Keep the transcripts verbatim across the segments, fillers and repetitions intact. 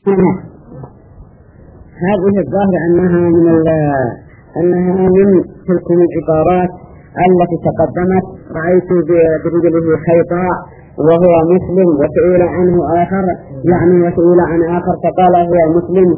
هذه الظاهر أنها من أنها من تلك العبارات التي تقدمت. رأيت برجله خيطاء وهو مسلم وسئل عنه آخر، يعني وسئل عن آخر فقال هو مسلم.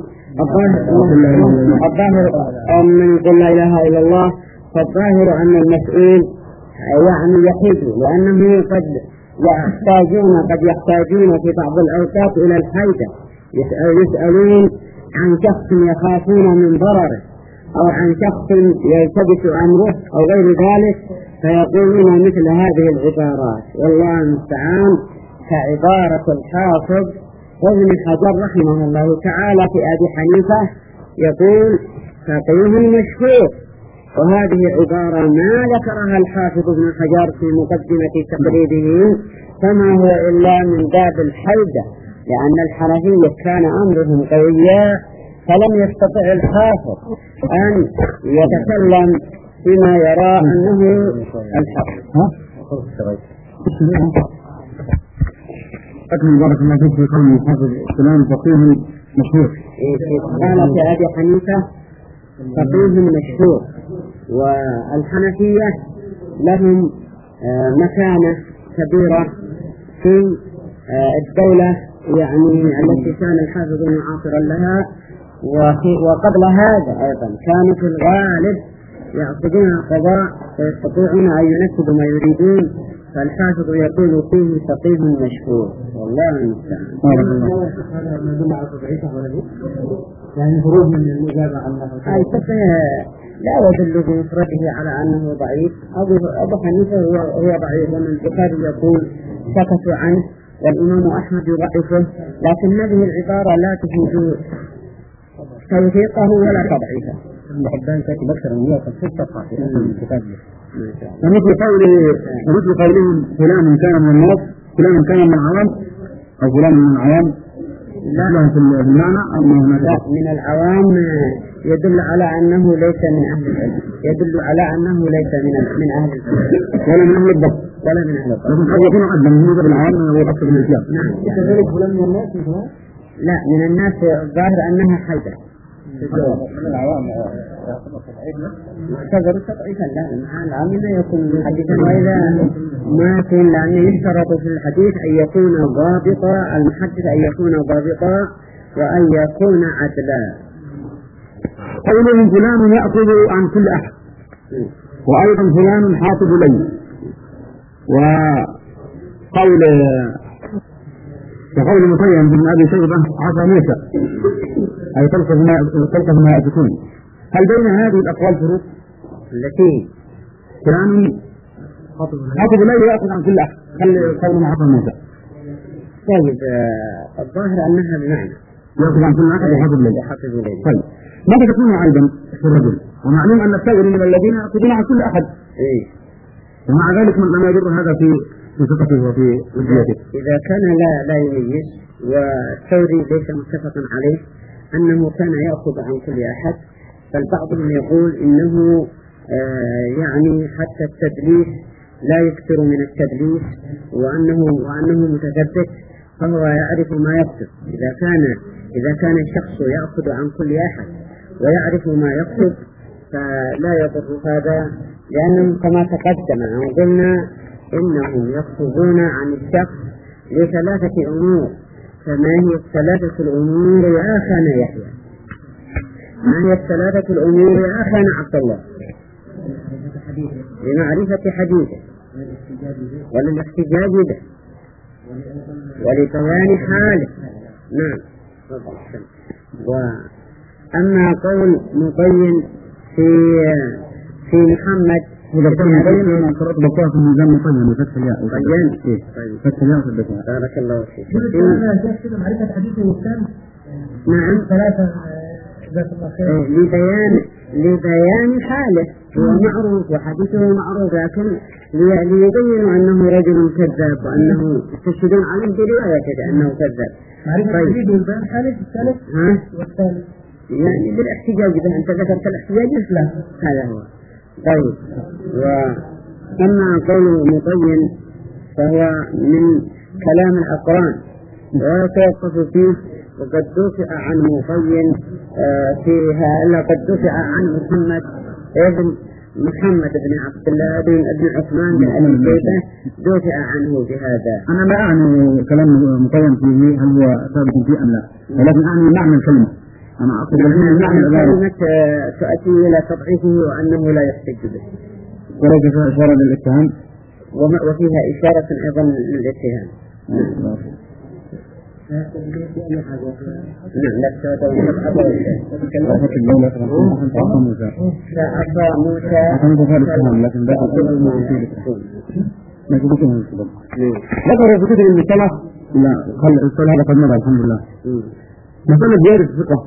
الظاهر أن يقول لا إله إلا الله، فالظاهر أن المسؤول يعني يحيد، لأنه قد يحتاجون قد يحتاجون في بعض الأوقات إلى الحيدة، يسألون عن شخص يخافون من ضرره أو عن شخص يلتبس أمره أو غير ذلك، فيقولون مثل هذه العبارات. والله المستعان، كعبارة الحافظ ابن حجر رحمه الله تعالى في أبي حنيفة يقول فقيه مشهور، وهذه عبارة ما ذكرها الحافظ ابن حجر في مقدمة تقريبه، فما هو إلا من باب الحيدة، لأن الحنفية كان أمرهم قويا، فلم يستطع الحافظ أن يتكلم فيما يرى أنه الحق. أكمل بارك الله فيك في قول الحافظ فلان فقيه مشهور. قال في أبي حنيفة فقيه مشهور، والحنفية لهم مكانة كبيرة في الدولة يعني التي كان الحافظ معاصرا لها، وقبل هذا أيضا كانوا في الغالب يأخذون القضاء ويستطيعون أن ينفذوا ما يريدون، فالحافظ يقول فيه فقيه مشهور. والله المستعان. يعني خروج من الإجابة عن أي فقيه لا يدل بمفرده على أنه ضعيف. أبو حنيفة هو ضعيف، ومن البخاري يقول سكتوا عنه، والإمام أحمد يضعفه، لكن هذه العبارة لا تفيد توثيقه ولا تضعيفه. المحبان كاتب أكثر من مئة وستة صفحات في الكتاب. ومثل قوله ومثل قولهم فلان كان من الناس، فلان كان من العوام، أو فلان من العوام، لا في المعنى لا من العوام يدل على أنه ليس من أهل العلم، يدل على أنه ليس من من أهل العلم ولا من أهل الضبط ولا من أهل الضبط. لكن قد يكون عدلا من هذا العوام والأصل من الإسلام. نعم. كذلك فلان من الناس لا من الناس الظاهر أنها حيدة. من العوام يعتبر تضعيفا. لا العام لا يكون حديثا، وإذا ما في لأن يشترط في الحديث أن يكون ضابطا، المحدث أن يكون ضابطا وأن يكون عدلا. قولهم فلان يأخذ عن كل أحد، وأيضا فلان حاطب لي، وقول كقول مطيم بن أبي شيبة عصا موسى، أي تلقف ما يأتكون. هل بين هذه الأقوال فروق؟ التي فلان حاطب لي يأخذ عن كل أحد، خلي قول عصا موسى. طيب الظاهر أنها بمعنى يأخذ عن كل أحد وحاطب لي. طيب ماذا تكون عيبا في الرجل؟ ومعلوم أن الثائر من الذين يأخذون عن كل أحد، إيه؟ ومع ذلك من لم يجر هذا في في ثقته وفي وجهته. إذا كان لا لا يميز، والثوري ليس متفقا عليه أنه كان يأخذ عن كل أحد، بل بعضهم يقول إنه آه يعني حتى التدليس لا يكثر من التدليس، وأنه وأنه متثبت، فهو يعرف ما يكتب. إذا كان إذا كان الشخص يأخذ عن كل أحد ويعرف ما يكتب فلا يضر هذا، لأنهم كما تقدم أن قلنا إنهم يكتبون عن الشخص لثلاثة أمور. فما هي الثلاثة الأمور يا أخانا يحيى؟ ما هي الثلاثة الأمور يا أخانا عبد الله؟ لمعرفة حديثه، وللاحتجاج به، ولبيان حاله. نعم. وأما قول مبين في في محمد إذا كان مبين أنا قرأت بقاء في الميزان مطين بفتح الياء. مبين. فتح الياء في البقاء. بارك الله فيك. كده معرفة حديثه والثاني. نعم. ثلاثة ذات الأخير. لبيان لبيان حاله، هو معروف وحديثه معروف، لكن ليبينوا أنه رجل كذاب وأنه يستشهدون عليه برواية أنه كذاب. معرفة حديثه والبيان حاله الثالث. ها؟ والثالث. يعني بالاحتجاج به. أنت ذكرت الاحتجاج؟ لا. هذا هو. طيب. وأما قول مبين فهو من كلام الأقران ويتوقف فيه وقد دفع عن مبين فيها إلا قد دفع عن محمد ابن محمد بن عبد الله بن ابن عثمان بن أبي شيبة دفع عنه بهذا. أنا لا أعني كلام مقيم فيه هل هو ثابت فيه أم لا، ولكن أعني معنى الكلمة. أنا أقصد معنى الكلمة تؤتي إلى تضعيفه وأنه لا يحتج به. وليس فيها إشارة للاتهام وفيها إشارة أيضا للاتهام. نعم لا تسوى الدولة فأعطى موسى فأعطى موسى لكن لا ذكر في كتب المثلة. لا خل السؤال هذا قد مضى الحمد لله. مثلا زيادة الثقة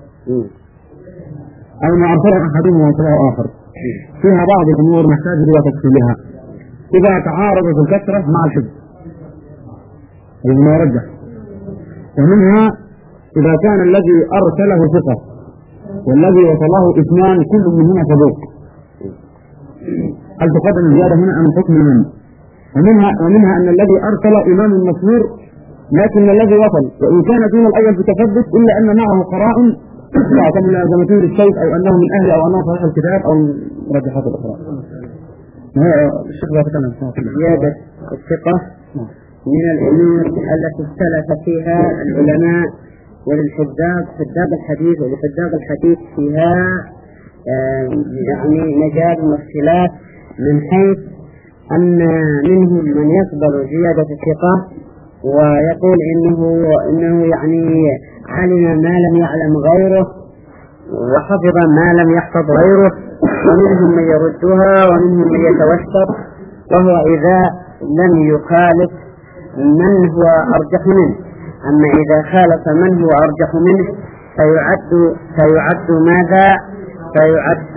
أو ما أرسله أحدهم وأرسله آخر فيها بعض الأمور نحتاج إلى تفصيلها إذا تعارضت الكثرة مع الحفظ ما يرجح، ومنها إذا كان الذي أرسله ثقة والذي وصله اثنان كل منهما صدوق هل تقدم الزيادة هنا أم حكم من؟ ومنها, ومنها أن الذي أرسل إمام مشهور لكن الذي وصل وإن كان دون الأول في تثبت إلا أن معه قرائن تعتمد على زمتين الشيخ أو أنه من أهل أو أنه صحيح الكتاب أو مرجحات الأخرى. زيادة الثقة من الأمور التي اختلف فيها العلماء وللحداد حداد الحديث ولحداد الحديث فيها يعني مجال واختلاف من حيث أن منهم من يقبل زيادة الثقة ويقول إنه إنه يعني علم ما لم يعلم غيره وحفظ ما لم يحفظ غيره، ومنهم من يردها ومنهم من يتوسط، وهو إذا لم يخالف من هو أرجح منه. أما إذا خالف من هو أرجح منه فيعد فيعد ماذا؟ فيعد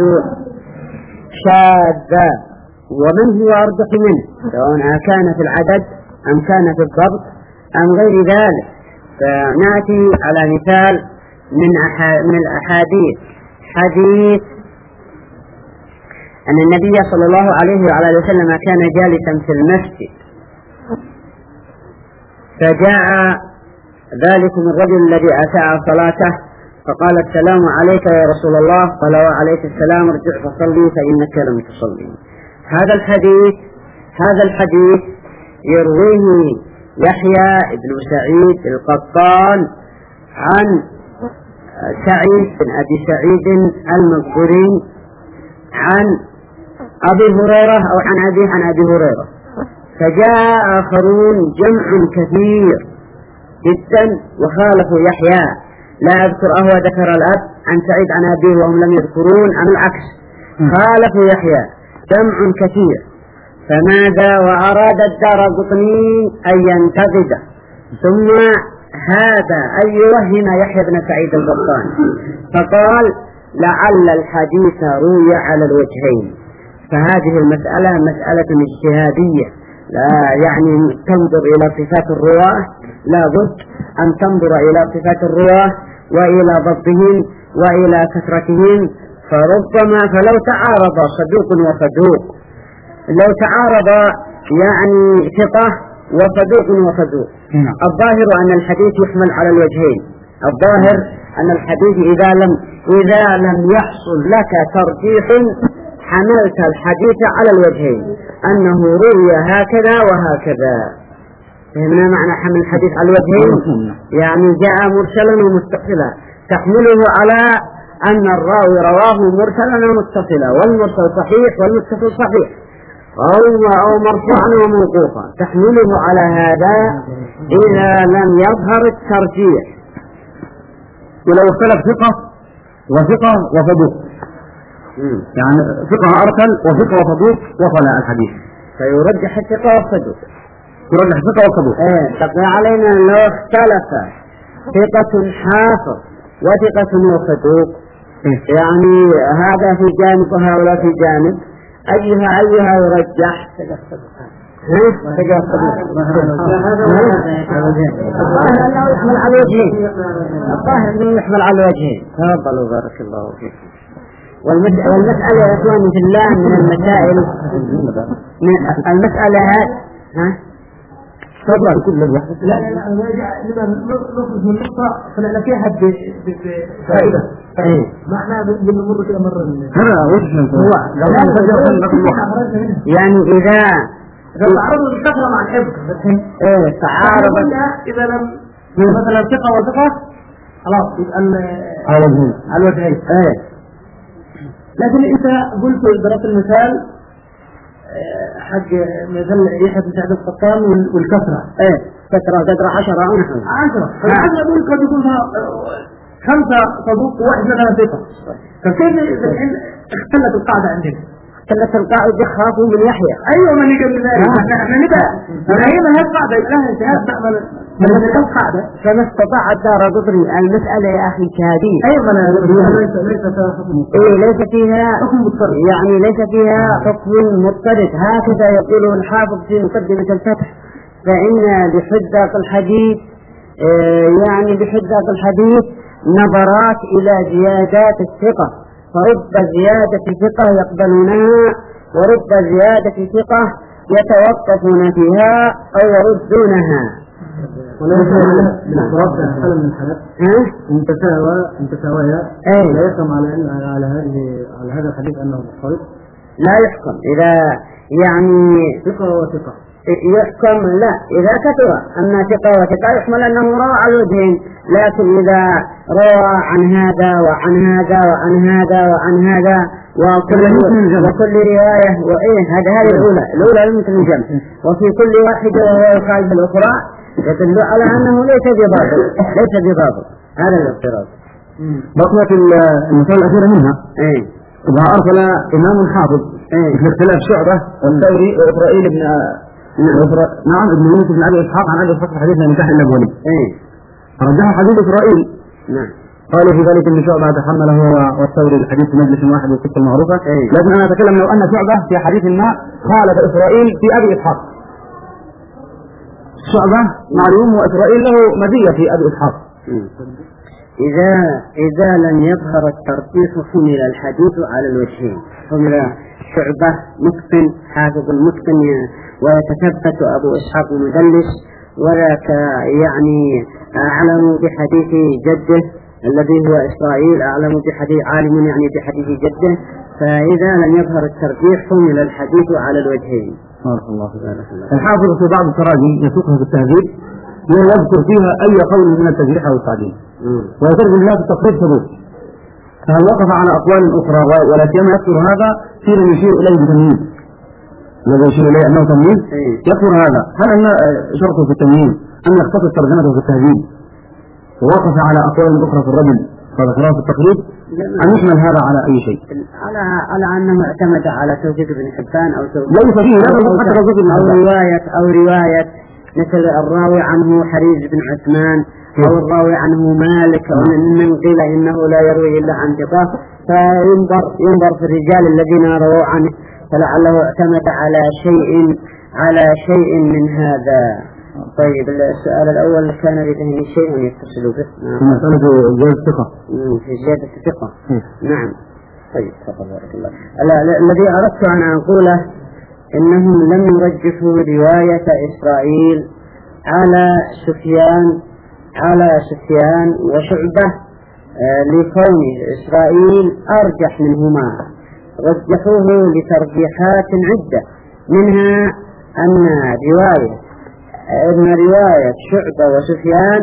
شاذا، ومن هو أرجح منه سواء كان في العدد أم كان في الضبط أم غير ذلك. فنأتي على مثال من من الأحاديث حديث أن النبي صلى الله عليه وعلى وسلم كان جالسا في المسجد فجاء ذلكم الرجل الذي أساء صلاته فقال السلام عليك يا رسول الله، قال وعليك السلام ارجع فصلي فإنك لم تصلي. هذا الحديث هذا الحديث يرويه يحيى بن سعيد القطان عن سعيد بن أبي سعيد المقبري عن أبي هريرة أو عن أبيه عن أبي هريرة. فجاء آخرون جمع كثير جدا وخالفوا يحيى، لا أذكر أهو ذكر الأب عن سعيد عن أبيه وهم لم يذكرون عن العكس، خالفوا يحيى جمع كثير. فماذا؟ وأراد الدارقطني أن ينتقد ثم هذا أن يوهم يحيى بن سعيد القطان فقال لعل الحديث روي على الوجهين. فهذه المسألة مسألة اجتهادية، لا يعني تنظر إلى صفات الرواة، لا بد أن تنظر إلى صفات الرواة وإلى ضبطهم وإلى كثرتهم. فربما فلو تعارض صدوق وصدوق، لو تعارض يعني ثقة وصدوق وصدوق، الظاهر أن الحديث يحمل على الوجهين. الظاهر أن الحديث إذا لم إذا لم يحصل لك ترجيح حملت الحديث على الوجهين، أنه روي هكذا وهكذا. فهمنا معنى حمل الحديث على الوجهين؟ يعني جاء مرسلا ومتصلا، تحمله على أن الراوي رواه مرسلا ومتصلا، والمرسل صحيح والمتصل صحيح، أو أو مرفوعا وموقوفا، تحمله على هذا إذا لم يظهر الترجيح. ولو اختلف ثقة وثقة وصدوق، يعني ثقة أرسل وثقة وصدوق وصل الحديث، فيرجح الثقة والصدوق، يرجح ثقة وصدوق. إيه تقول علينا لو اختلف ثقة حافظ وثقة وصدوق، إيه؟ يعني هذا في جانب وهؤلاء في جانب، أيها أيها يرجح؟ الظاهر أنه يحمل على وجهين، الظاهر أنه يحمل على وجهين. تفضلوا بارك الله فيكم. والمسألة يا إخواني في الله من المسائل، من المسألة ها تطلع كل الوحدة. لا لا لا نبقى نخرج من نقطة فنحن فيها بفائدة. معناها بنمر كده مرة. هذا وش هو يعني إذا تعرضوا للكثرة مع الحفظ. إيه تعارض. إذا لم مثلا ثقة وثقة خلاص يبقى على الوجهين. إيه. لكن أنت قلت ضربت المثال حق مثل يحيى بن سعد القطان والكثرة. إيه كثرة كثرة عشرة أو نحو عشرة. فالعشرة دول قد يكون خمسة صدوق وواحد منها ثقة. فكيف الحين اختلت القاعدة عندنا؟ اختلت القاعدة خافوا من يحيى. أيوة من اللي قبل ذلك. احنا نبقى فهينا هالقاعدة لها انتهاء تعمل من القاعدة. فما استطاع الدار قطري المسألة يا أخي كهذه. أيوة ليس ليس فيها حكم. إيه ليس فيها حكم مضطرد. يعني ليس فيها حكم مضطرد. هكذا يقوله الحافظ في مقدمة الفتح. فإن بحجة الحديث يعني بحجة الحديث نظرات إلى زيادات الثقة، فرب زيادة ثقة يقبلونها ورب زيادة ثقة يتوقفون فيها أو يردونها. وليس من أفراد حالة من الحالات متساوى متساوية لا يحكم على على هذه على هذا الحديث أنه صحيح. لا يحكم إذا يعني ثقة وثقة يحكم لا إذا كثر. أما ثقة وثقة يحمل أنه روى على الوجهين، لكن إذا روى عن هذا وعن هذا وعن هذا وعن هذا وكل وكل رواية وإيه هذا هذه الأولى الأولى يمكن الجمع وفي كل واحدة وهو يخالف الأخرى يدل على أنه ليس بباطل ليس بباطل. هذا الافتراض. بقيت المثال الأخيرة منها. إيه إذا أرسل إمام حافظ إيه في اختلاف شعبة والثوري وإسرائيل بن نعم ابن يونس بن أبي إسحاق عن أبي إسحاق في حديث نكاح الأولي. إيه رجح حديث إسرائيل. نعم. قالوا في ذلك أن شعبة تحمله والثوري الحديث في مجلس واحد والقصة المعروفة. إيه. لكن أنا أتكلم لو أن شعبة في حديث ما خالف إسرائيل في أبي إسحاق. شعبة معلوم وإسرائيل له مزية في أبي إسحاق. إذا إذا لم يظهر الترتيب حمل الحديث على الوجهين. حمل شعبة متقن حافظ المتقن ويتثبت أبو إسحاق المدلس وذاك يعني أعلم بحديث جده الذي هو إسرائيل أعلم بحديث عالم يعني بحديث جده. فإذا لم يظهر الترجيح حمل الحديث على الوجهين. بارك الله فيك. الحافظ في بعض التراجم يسوقها في التهذيب يذكر فيها أي قول من التجريح أو التعديل ويترجم لها في التقريب ثبوت، فهل وقف على أقوال أخرى ولا سيما يذكر هذا في من يشير إليه بتمييز الذي يشير إليه أنه تمييز يذكر هذا. هل أن شرطه في التمييز أن يختصر ترجمته في التهذيب ووقف على أقوال أخرى في الرجل فذكرها في التقريب أن يشمل هذا على أي شيء؟ على على أنه اعتمد على توثيق ابن حبان أو ليس فيه لا أو رواية أو رواية مثل الراوي عنه حريز بن عثمان أو الراوي عنه مالك أو من قيل إنه لا يروي إلا عن ثقة فينظر ينظر في الرجال الذين رووا عنه فلعله اعتمد على شيء على شيء من هذا. طيب السؤال الأول كان لديه شيء يتصل به في مسألة زيادة الثقة في زيادة الثقة. نعم. طيب تفضل بارك الله. الذي أردت أن أقوله إنهم لم يرجحوا رواية إسرائيل على سفيان على سفيان وشعبة لكون إسرائيل أرجح منهما، رجحوه لترجيحات عدة منها أن رواية أن رواية شعبة وسفيان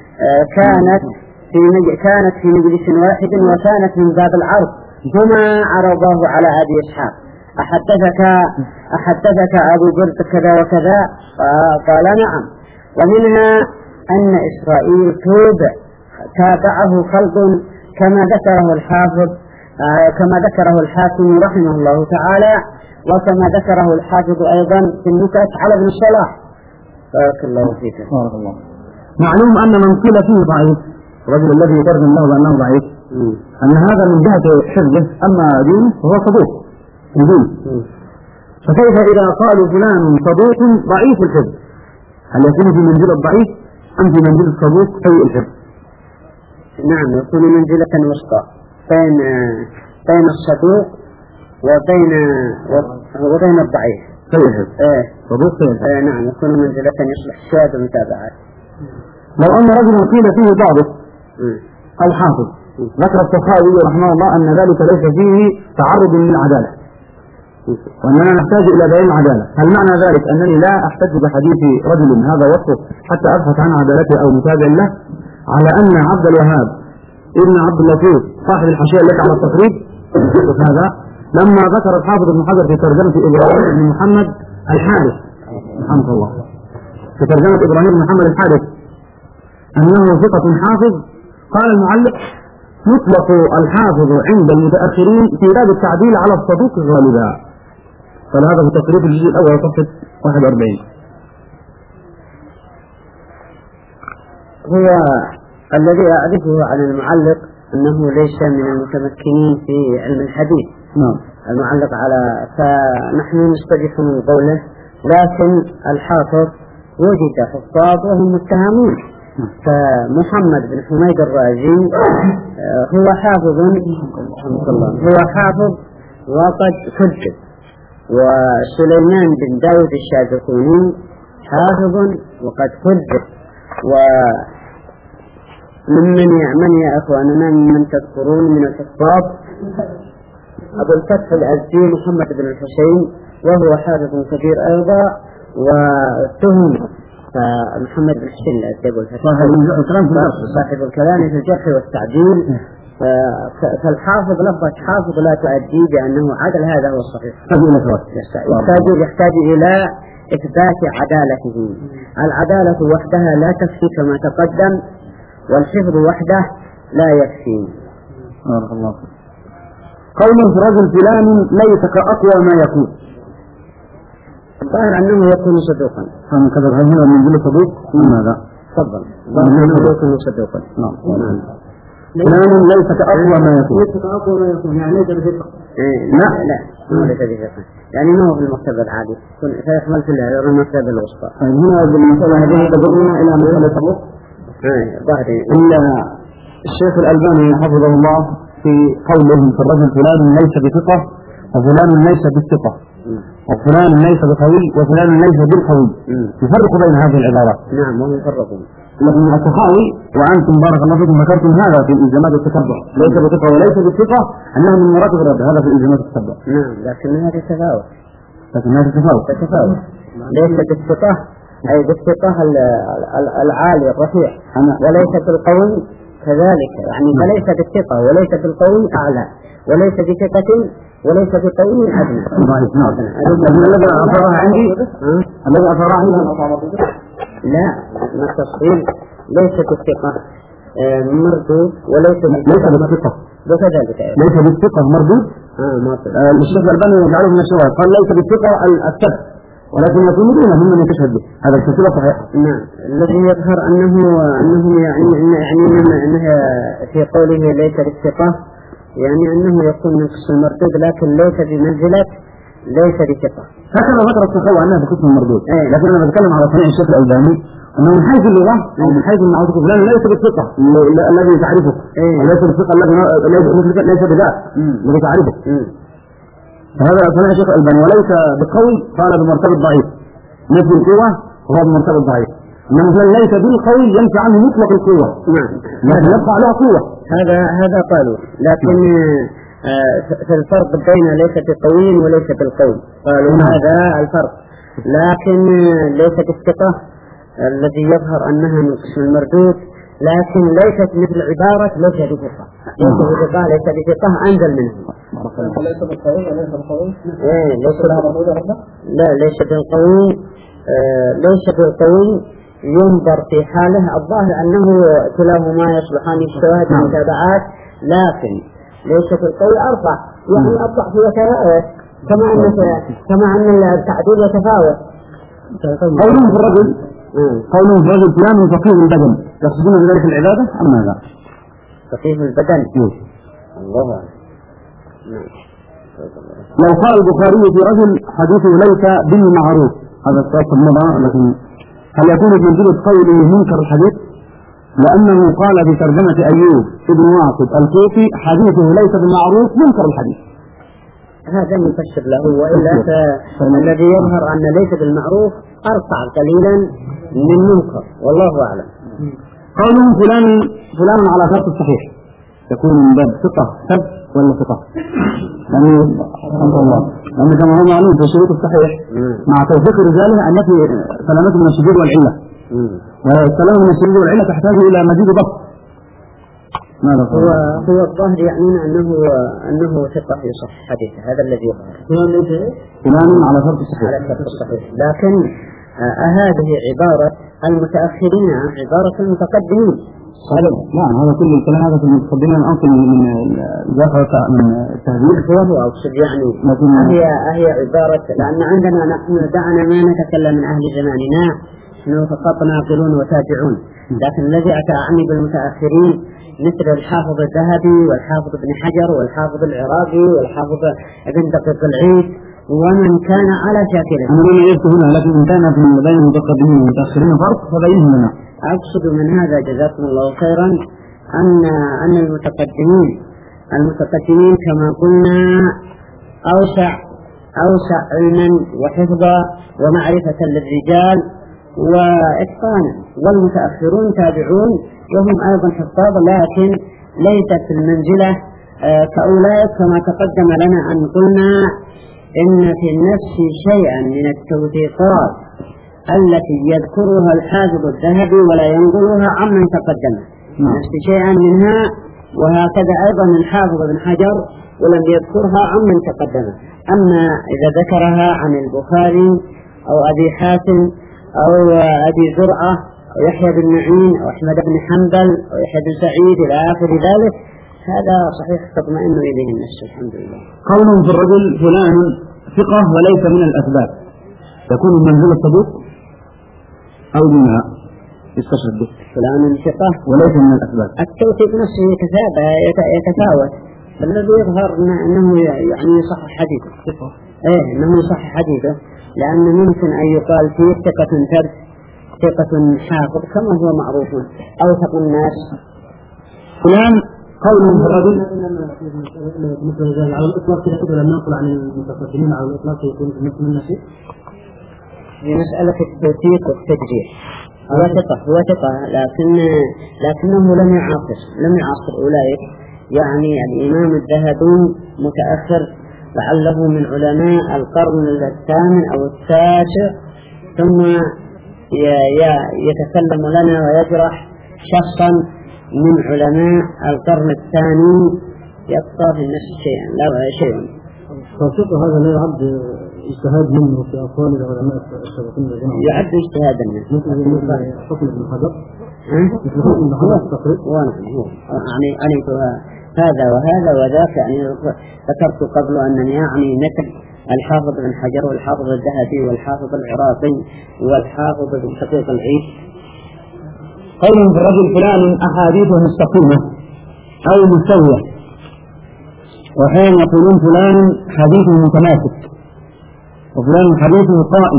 كانت في كانت في مجلس واحد وكانت من باب العرض هما عرضاه على أبي إسحاق أحدثك أحدثك أبو برد كذا وكذا قال نعم. ومنها أن إسرائيل توبع تابعه خلق كما ذكره الحافظ كما ذكره الحاكم رحمه الله تعالى وكما ذكره الحافظ أيضا في النكت على ابن الصلاح. بارك الله فيك. بارك الله. معلوم أن من قيل فيه ضعيف الرجل الذي يترجم له بأنه ضعيف أن هذا من جهة حفظه أما دينه فهو صدوق دين. فكيف إذا قالوا فلان صدوق ضعيف الحفظ هل يكون في منزلة الضعيف أم في منزلة الصدوق سيء الحفظ؟ نعم يكون منزلة وسطى بين بين الصدوق وبين وبين الضعيف. سيء الحفظ. ايه صدوق سيء الحفظ. ايه نعم، يكون منزلة يصلح شاذ ومتابعات. لو أن رجلا قيل فيه ضابط الحافظ، ذكر السخاوي رحمه الله أن ذلك ليس فيه تعرض للعدالة، وأننا نحتاج إلى بيان العدالة. هل معنى ذلك أنني لا أحتج بحديث رجل هذا وصفه حتى أبحث عن عدالته أو متابع له، على أن عبد الوهاب ابن عبد اللطيف صاحب الحاشية التي على التقريب هذا لما ذكر الحافظ ابن حجر في ترجمة إبراهيم بن محمد الحارث رحمه الله في ترجمة إبراهيم بن محمد الحارث أنه ثقة حافظ، قال المعلق: يطلق الحافظ عند المتأخرين في باب التعديل على الصدوق غالبا. فهذا في تقريب الجزء الأول صفحة واحد وأربعين. هو الذي أعرفه عن المعلق أنه ليس من المتمكنين في علم الحديث. نعم. المعلق على فنحن نستجح من قوله، لكن الحافظ وجد حفاظ وهم متهمون. فمحمد بن حميد الرازي هو حافظ هو حافظ وقد كذب، وسليمان بن داود الشاذقوني حافظ وقد كذب، وممن من يا أخواننا من تذكرون من الحفاظ أبو الفتح الأزدي محمد بن الحسين وهو حافظ كبير أيضا واتهم. فمحمد بن حسين يقول صاحب الكلام في الجرح والتعديل. فالحافظ لفظة حافظ لا تؤدي بأنه عدل، هذا هو الصحيح. يحتاج يحتاج إلى إثبات عدالته. العدالة وحدها لا تكفي كما تقدم، والحفظ وحده لا يكفي. بارك الله فيك. قول في رجل فلان ليس كأقوى ما يكون، الظاهر أنه يكون صدوقا. فمن كذا هل هذا من جل صدوق؟ ماذا؟ تفضل. الظاهر أنه يكون صدوقا. نعم. فلان ليس كأقوى ما يكون. ليس كأقوى ما يكون يعني ليس بثقة. لا لا ما ليس بثقة، يعني ما هو في المكتب العادي، فيحمل في المكتب الوسطى. هنا بالمسألة هذه تدرنا إلى مسألة الصدوق. ظاهر إلا الشيخ الألباني حفظه الله في قوله في الرجل فلان ليس بثقة وفلان ليس بالثقة وفلان ليس بقوي وفلان ليس بالقوي، يفرق بين هذه العبارات. نعم وهم يفرقون. لكن السخاوي وأنتم بارك الله فيكم ذكرتم هذا في الإلزامات التتبع، ليس بثقة وليس بالثقة أنه من مراتب الرد، هذا في الإلزامات التتبع. نعم لكن هذا تفاوت. لكن هذا تفاوت. تفاوت. ليس بالثقة أي بالثقة العالي الرفيع، وليس بالقوي كذلك، يعني فليس بالثقة وليس بالقوي أعلى، وليس بثقة وليس بقوي أدنى. الذي أثره عندي الذي أثره عندي لا ما التصحيح ليس بالثقة مردود وليس ليس بالثقة وكذلك ليس بالثقة مردود. آه ما الشيخ الألباني يجعله من الشواهد، قال ليس بالثقة الثبت ولكن يكون دونه ممن يتشهد به، هذا الكتاب صحيح. نعم الذي يظهر أنه أنه يعني يعني أنه في قوله ليس بالثقة يعني أنه يكون من قسم المردود لكن ليس بمنزلة ليس بثقة. هكذا ذكر السخاوي عنها في قسم المردود. أيه. لكن أنا بتكلم على صنيع الشيخ الألباني أنه من حيث اللغة أو من حيث المعروف فلان ليس بالثقة الذي تعرفه، أيه. ليس بالثقة الذي ليس بذات الذي تعرفه. فهذا صنيع الشيخ الألباني. وليس بقوي قال بمرتبة ضعيف، مثل القوة وهو بمرتبة ضعيف، إنما مثلا ليس بالقوي ينفع عنه مطلق القوة. نعم لكن يبقى عليها قوة. هذا هذا قالوا، لكن في الفرق بين ليس بقوي وليس بالقوي قالوا هذا الفرق، لكن ليس بالثقة الذي يظهر أنها من قسم المردود، لكن ليست مثل عبارة ليس بثقة. ليس بثقة ليس بثقة أنزل منه. ليس بالقوي وليس بالقوي. إيه ليس لا ليس بالقوي ليس بالقوي ينظر في حاله. الظاهر أنه كلاهما يصلحان الشواهد والمتابعات، لكن ليس بالقوي أربع، يعني الضعف يتفاوت كما أن كما أن التعديل يتفاوت. قولهم في الرجل قولهم في الرجل فلان فقيه البدن، يقصدون بذلك العبادة أم ماذا؟ فقيه البدن. الله أعلم. لو قال البخاري في رجل حديثه ليس بالمعروف، هذا السؤال مضى، لكن هل يكون في منزلة قوله منكر الحديث؟ لأنه قال في ترجمة أيوب ابن واقد الكوفي حديثه ليس بالمعروف منكر الحديث، هذا يفسر له، وإلا فالذي يظهر أن ليس بالمعروف أرفع قليلا من منكر، والله أعلم. قولهم فلان فلان على شرط الصحيح يكون من باب ثقة حب ولا ثقة؟ يعني الحمد لله لأن كما هو معلوم في شروط الصحيح مع توثيق رجاله أن في سلامته من الشذوذ والعلة، والسلامة من الشذوذ والعلة تحتاج إلى مزيد ضبط. هو هو الظاهر يعني أنه أنه ثقة يصح حديثه، هذا الذي يظهر. فلان على شرط الصحيح. على شرط الصحيح، لكن هذه عبارة المتأخرين عن عبارة المتقدمين. هذا نعم، هذا كل الكلام هذا في المتقدمين أصلا من الجافة من التهذيب. هو هو أقصد يعني هي هي عبارة، لأن عندنا نحن دعنا ما نتكلم من أهل زماننا، نحن فقط ناقلون وتابعون، لكن الذي أعني بالمتأخرين مثل الحافظ الذهبي والحافظ ابن حجر والحافظ العراقي والحافظ ابن دقيق العيد ومن كان على شاكله. أنا ما يذكر هنا، لكن إن كان في بين المتقدمين والمتأخرين فرق فبينهم لنا. أقصد من هذا جزاكم الله خيرا أن أن المتقدمين المتقدمين كما قلنا أوسع أوسع علما وحفظا ومعرفة للرجال وإتقانا، والمتأخرون تابعون وهم أيضا حفاظ، لكن ليست المنزلة كأولئك كما تقدم لنا أن قلنا إن في النفس شيئا من التوثيقات التي يذكرها الحافظ الذهبي ولا ينقلها عمن تقدم، نفس شيئا منها، وهكذا أيضا الحافظ ابن حجر ولم يذكرها عمن تقدم. أما إذا ذكرها عن البخاري أو أبي حاتم أو أبي زرعة أو يحيى بن معين أو أحمد بن حنبل أو يحيى بن سعيد إلى آخر ذلك، هذا صحيح تطمئن إليه النفس الحمد لله. قولهم في الرجل فلان ثقة وليس من الأسباب، يكون من منزل الصدوق أو منها يستشهد به. فلان ثقة وليس من الأسباب، التوثيق نفسه يتفاوت، فالذي يظهر أنه يعني يصح حديثه. إيه أنه يصح حديثه، لأن ممكن أن يقال فيه ثقة ترك، ثقة حافظ كما هو معروف أوثق الناس. فلان قولهم في الرجل بالنسبة لذلك على الإطلاق كده كده لم ننقل عن المتقدمين على الإطلاق يكون مثل النشيء في مسألة التوثيق والتجريح. هو ثقة هو ثقة لكن لكنه لم يعاصر لم يعاصر أولئك، يعني الإمام الذهبي متأخر لعله من علماء القرن الثامن أو التاسع، ثم يتكلم لنا ويجرح شخصا من علماء القرن الثاني، يبقى في النفس شيئا لا شيء. توثيق هذا لا يعد اجتهاد منه في أقوال العلماء السابقين؟ يعد اجتهادا منه مثل حكم ابن حجر، مثل حكم ابن حجر التقريب. يعني عليتها هذا وهذا وذاك، يعني ذكرت قبل أنني يعني مثل الحافظ ابن حجر والحافظ الذهبي والحافظ العراقي والحافظ ابن دقيق العيد. قولهم في الرجل فلان أحاديثه مستقيمة أو مستوية، وحين يقولون فلان حديثه متماسك وفلان حديثه قائم،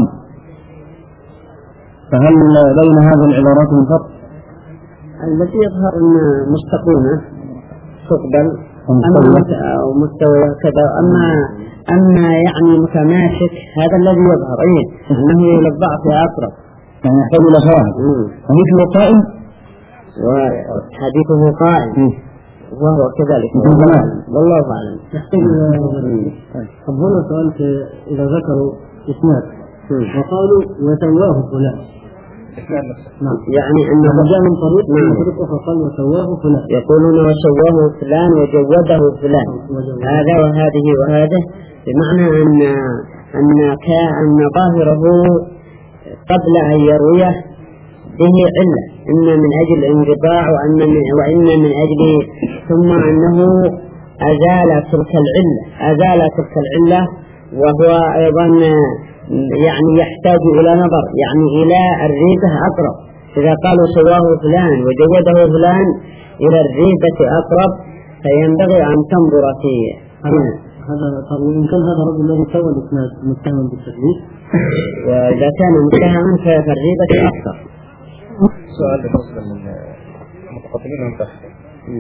فهل بين هذه العبارات من فرق؟ الذي يظهر أن مستقيمة تقبل أو مستوية كذا، أما أما يعني متماسك هذا الذي يظهر أيه أنه للضعف أقرب، يعني يحتاج إلى شواهد. حديثه قائم وحديثه قائم وهو كذلك والله أعلم. طب هنا سؤال، إذا ذكروا إسناد وقالوا وسواه فلان، يعني أنه جاء من طريق من طريق أخرى قال وسواه فلان، يقولون وسواه فلان وجوده فلان، هذا وهذه وهذا، بمعنى أن أن كان ظاهره قبل أن يرويه به علة، إما من أجل انقطاع وإما من, وإما من أجل ثم أنه أزال تلك العلة أزال تلك العلة وهو أيضا يعني يحتاج إلى نظر، يعني إلى الريبة أقرب. إذا قالوا سواه فلان وجوده فلان إلى الريبة أقرب، فينبغي أن تنظر فيه. هذا طب إن كان هذا رجل الذي سوى الإسناد متهم بالتدليس، وإذا كان متهما فالريبة أكثر. سؤال بالنسبة للمتقدمين والمتأخرين،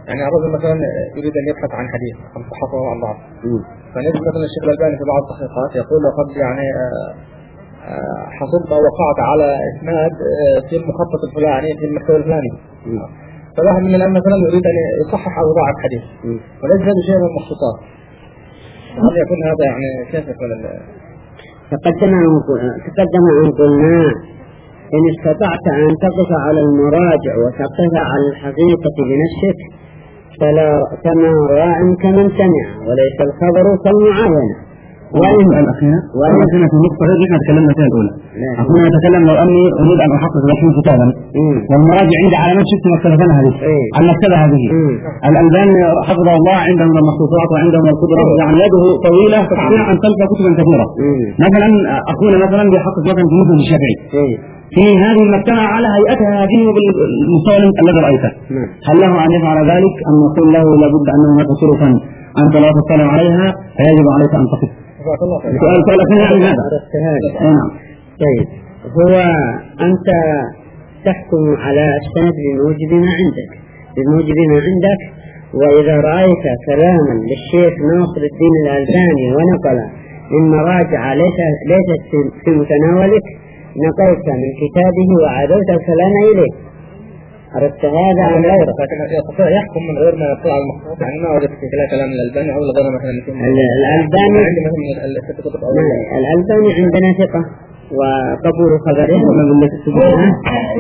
يعني الرجل مثلا يريد أن يبحث عن حديث عن صحته عن بعض، فنجد مثلا الشيخ الألباني في بعض التحقيقات يقول لقد يعني حصلت أو وقعت على إسناد في المخطط الفلاني في المكتب الفلاني، فواحد من الآن مثلا يريد أن يصحح أو يضاعف حديث وليس هذا شيء من المخطوطات، هل يكون هذا يعني كيف يكون؟ تقدم تقدم أن قلنا إن استطعت أن تقف على المراجع وتقف على الحقيقة بنفسك فلا كما راء كمن سمع وليس الخبر كالمعاونة. وإن الأخيرة وإن في النقطة هذه نحن تكلمنا فيها الأولى. أقول نتكلم لو أني أريد أن أحقق عشرين كتابا والمراجع عندي علامات شفت مكتبة هذه المكتبة هذه الألباني حفظه الله عندهم المخطوطات وعندهم القدرة يعني يده طويلة تستطيع أن تلقى كتبا كثيرة. مثلا أخونا مثلا بيحقق مثلا في مثل الشافعي في هذه المكتبة على هيئتها هذه بالمستوى الذي رأيته، هل له أن يفعل ذلك أم نقول له لابد أن هناك طرقا أنت لا تطلع عليها فيجب عليك أن تقف؟ سؤال سؤال أخير يعني هذا. نعم. طيب هو أنت تحكم على السند بموجب ما عندك بموجب ما عندك وإذا رأيت كلاما للشيخ ناصر الدين الألباني ونقل من مراجع ليست في متناولك نقلت من كتابه وعدلت الكلام إليه، أردت هذا عن غيره. لكن يستطيع يحكم من غير ما يطلع على المخطوط، يعني ما وجدت في كلام الألباني أو غيره مثلا الألباني الألباني عندنا ثقة وقبول خبره ومن السبوعة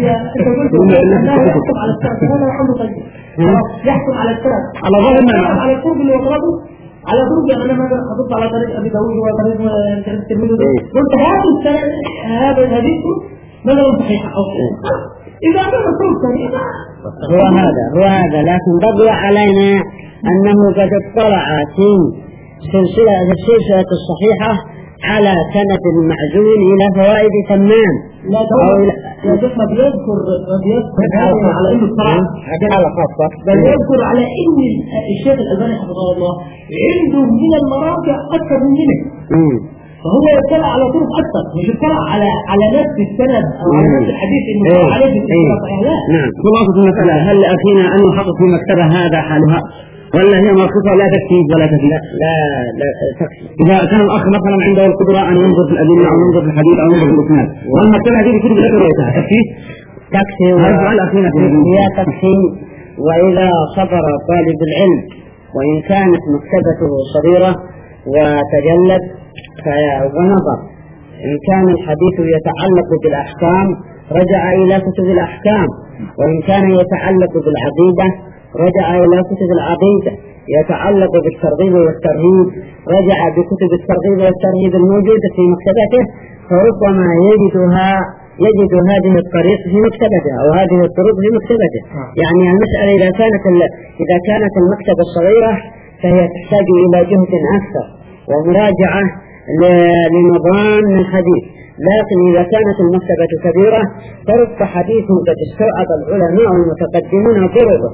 يحكم على السند على ظاهر على القرب اللي وصلته على ضرب. يعني أنا مثلا حطيت على طريق أبي داوود وطريق الترمذي قلت هذا السند هذا الحديث مثلا صحيح أو إذا كان صحيح هو هذا هو هذا لكن بقي علينا أنه قد اطلع في سلسلة السلسلة الصحيحة على سند المعزول إلى فوائد تمام. لا يا شيخ ما بيذكر ما بيذكر على إنه الصراحة على خاصة بل يذكر على إن الشيخ الألباني حفظه الله عنده من المراجع أكثر من منه، فهو يطلع على طرق أكثر مش يطلع على على نفس السند أو على نفس الحديث إنه ايه عليه في ايه الصحيح. نعم. خلاصة المسألة هل أخينا أن يحقق في مكتبة هذا حالها ولا هي موقفة لا تكفي ولا تكفي؟ لا لا لا تكفي. إذا كان الأخ مثلا عنده القدرة أن ينظر في الأدلة أو ينظر في الحديث أو ينظر في الإسناد والمكتبة هذه بكل بلادها تكفي؟ تكفي هي تكفي. وإذا صبر طالب العلم وإن كانت مكتبته صغيرة وتجلد ونظر إن كان الحديث يتعلق بالأحكام رجع إلى كتب الأحكام، وإن كان يتعلق بالعقيدة رجع إلى كتب العقيدة، يتعلق بالترغيب والترهيب رجع بكتب الترغيب والترهيب الموجودة في مكتبته، فربما يجدها يجد هذه الطريق في مكتبته أو هذه الطرق في مكتبته. يعني المسألة إذا كانت إذا كانت المكتبة صغيرة فهي تحتاج إلى جهد أكثر ومراجعة لنظام الحديث، لكن إذا كانت المكتبة كبيرة فرب حديث قد استوعب العلماء المتقدمون طرقه.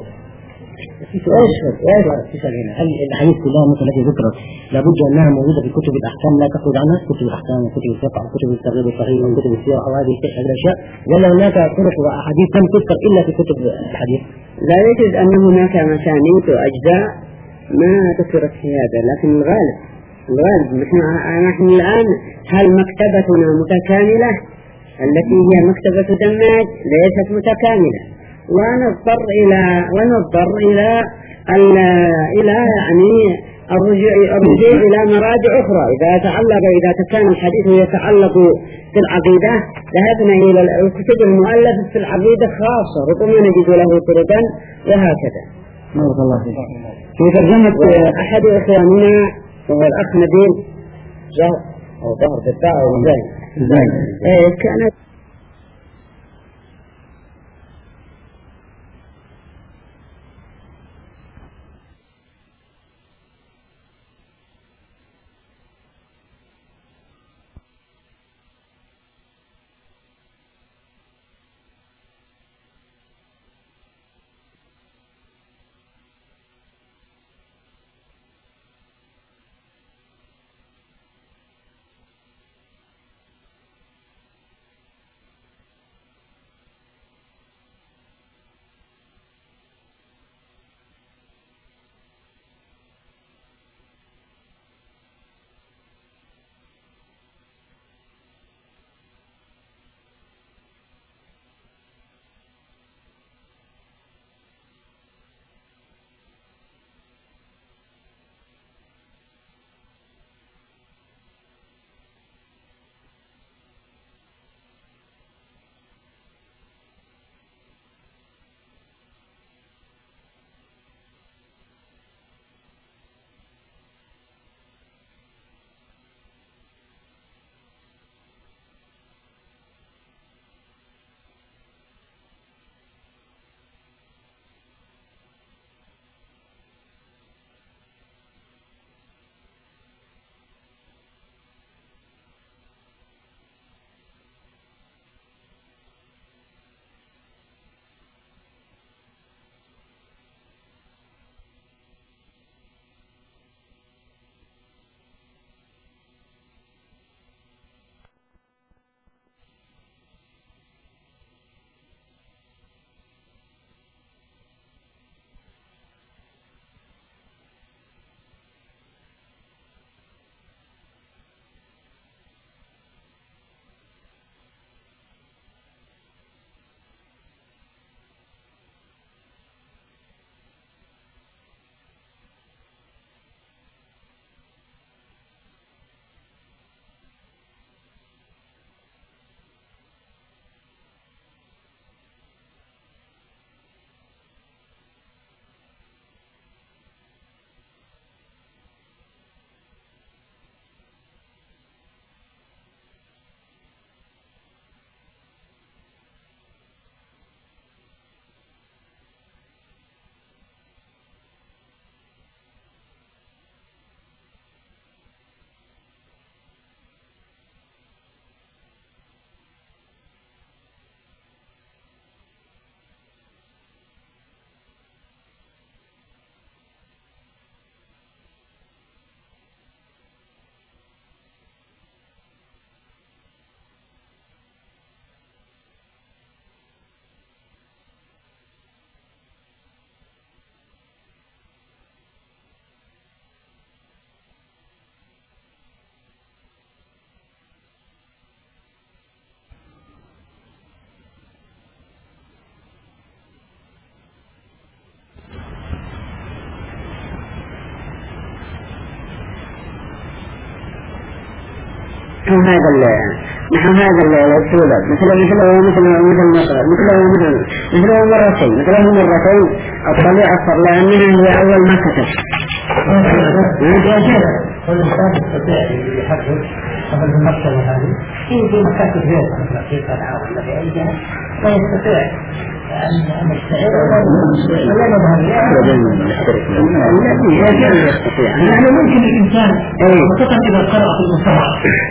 هل الحديث كلها مثل التي ذكرت لابد أنها موجودة في كتب الأحكام لا تخرج عنها كتب الأحكام وكتب الفقه وكتب الترغيب الصحيح وكتب السيرة أو هذه الأشياء، ولا هناك طرق وأحاديث لم تذكر إلا في كتب الحديث؟ لا يوجد أن هناك مسانيد وأجزاء ما ذكرت في هذا، لكن الغالب الغالب نحن نحن الآن هل مكتبتنا متكاملة؟ التي هي مكتبة دماج ليست متكاملة، ونضطر إلى ونضطر إلى إلى يعني الرجوع الرجوع إلى مراجع أخرى. إذا تعلق إذا كان الحديث يتعلق بالعقيدة ذهبنا إلى الكتب المؤلفة في العقيدة خاصة ربما نجد له طرقا وهكذا. بارك الله فيك. في ترجمة أحد إخواننا وهو الأخ نبيل زهر أو ظهر بالتاء أو زين كانت نحو هذا نحو هذا الأسلوب مثل مثل مثل مثل مثل مثل مثل مرتين مثله مرتين الطبيعة صار لأنها هي أول ما كتب. والإنسان يستطيع يحدد مثل المكتبة هذه في مكاتب غيرها مثل أفريقيا العام ولا في أي جهة لا يستطيع أن يستعير ولا نظهر يعني ممكن الإنسان خصوصا إذا قرأ في المصطلح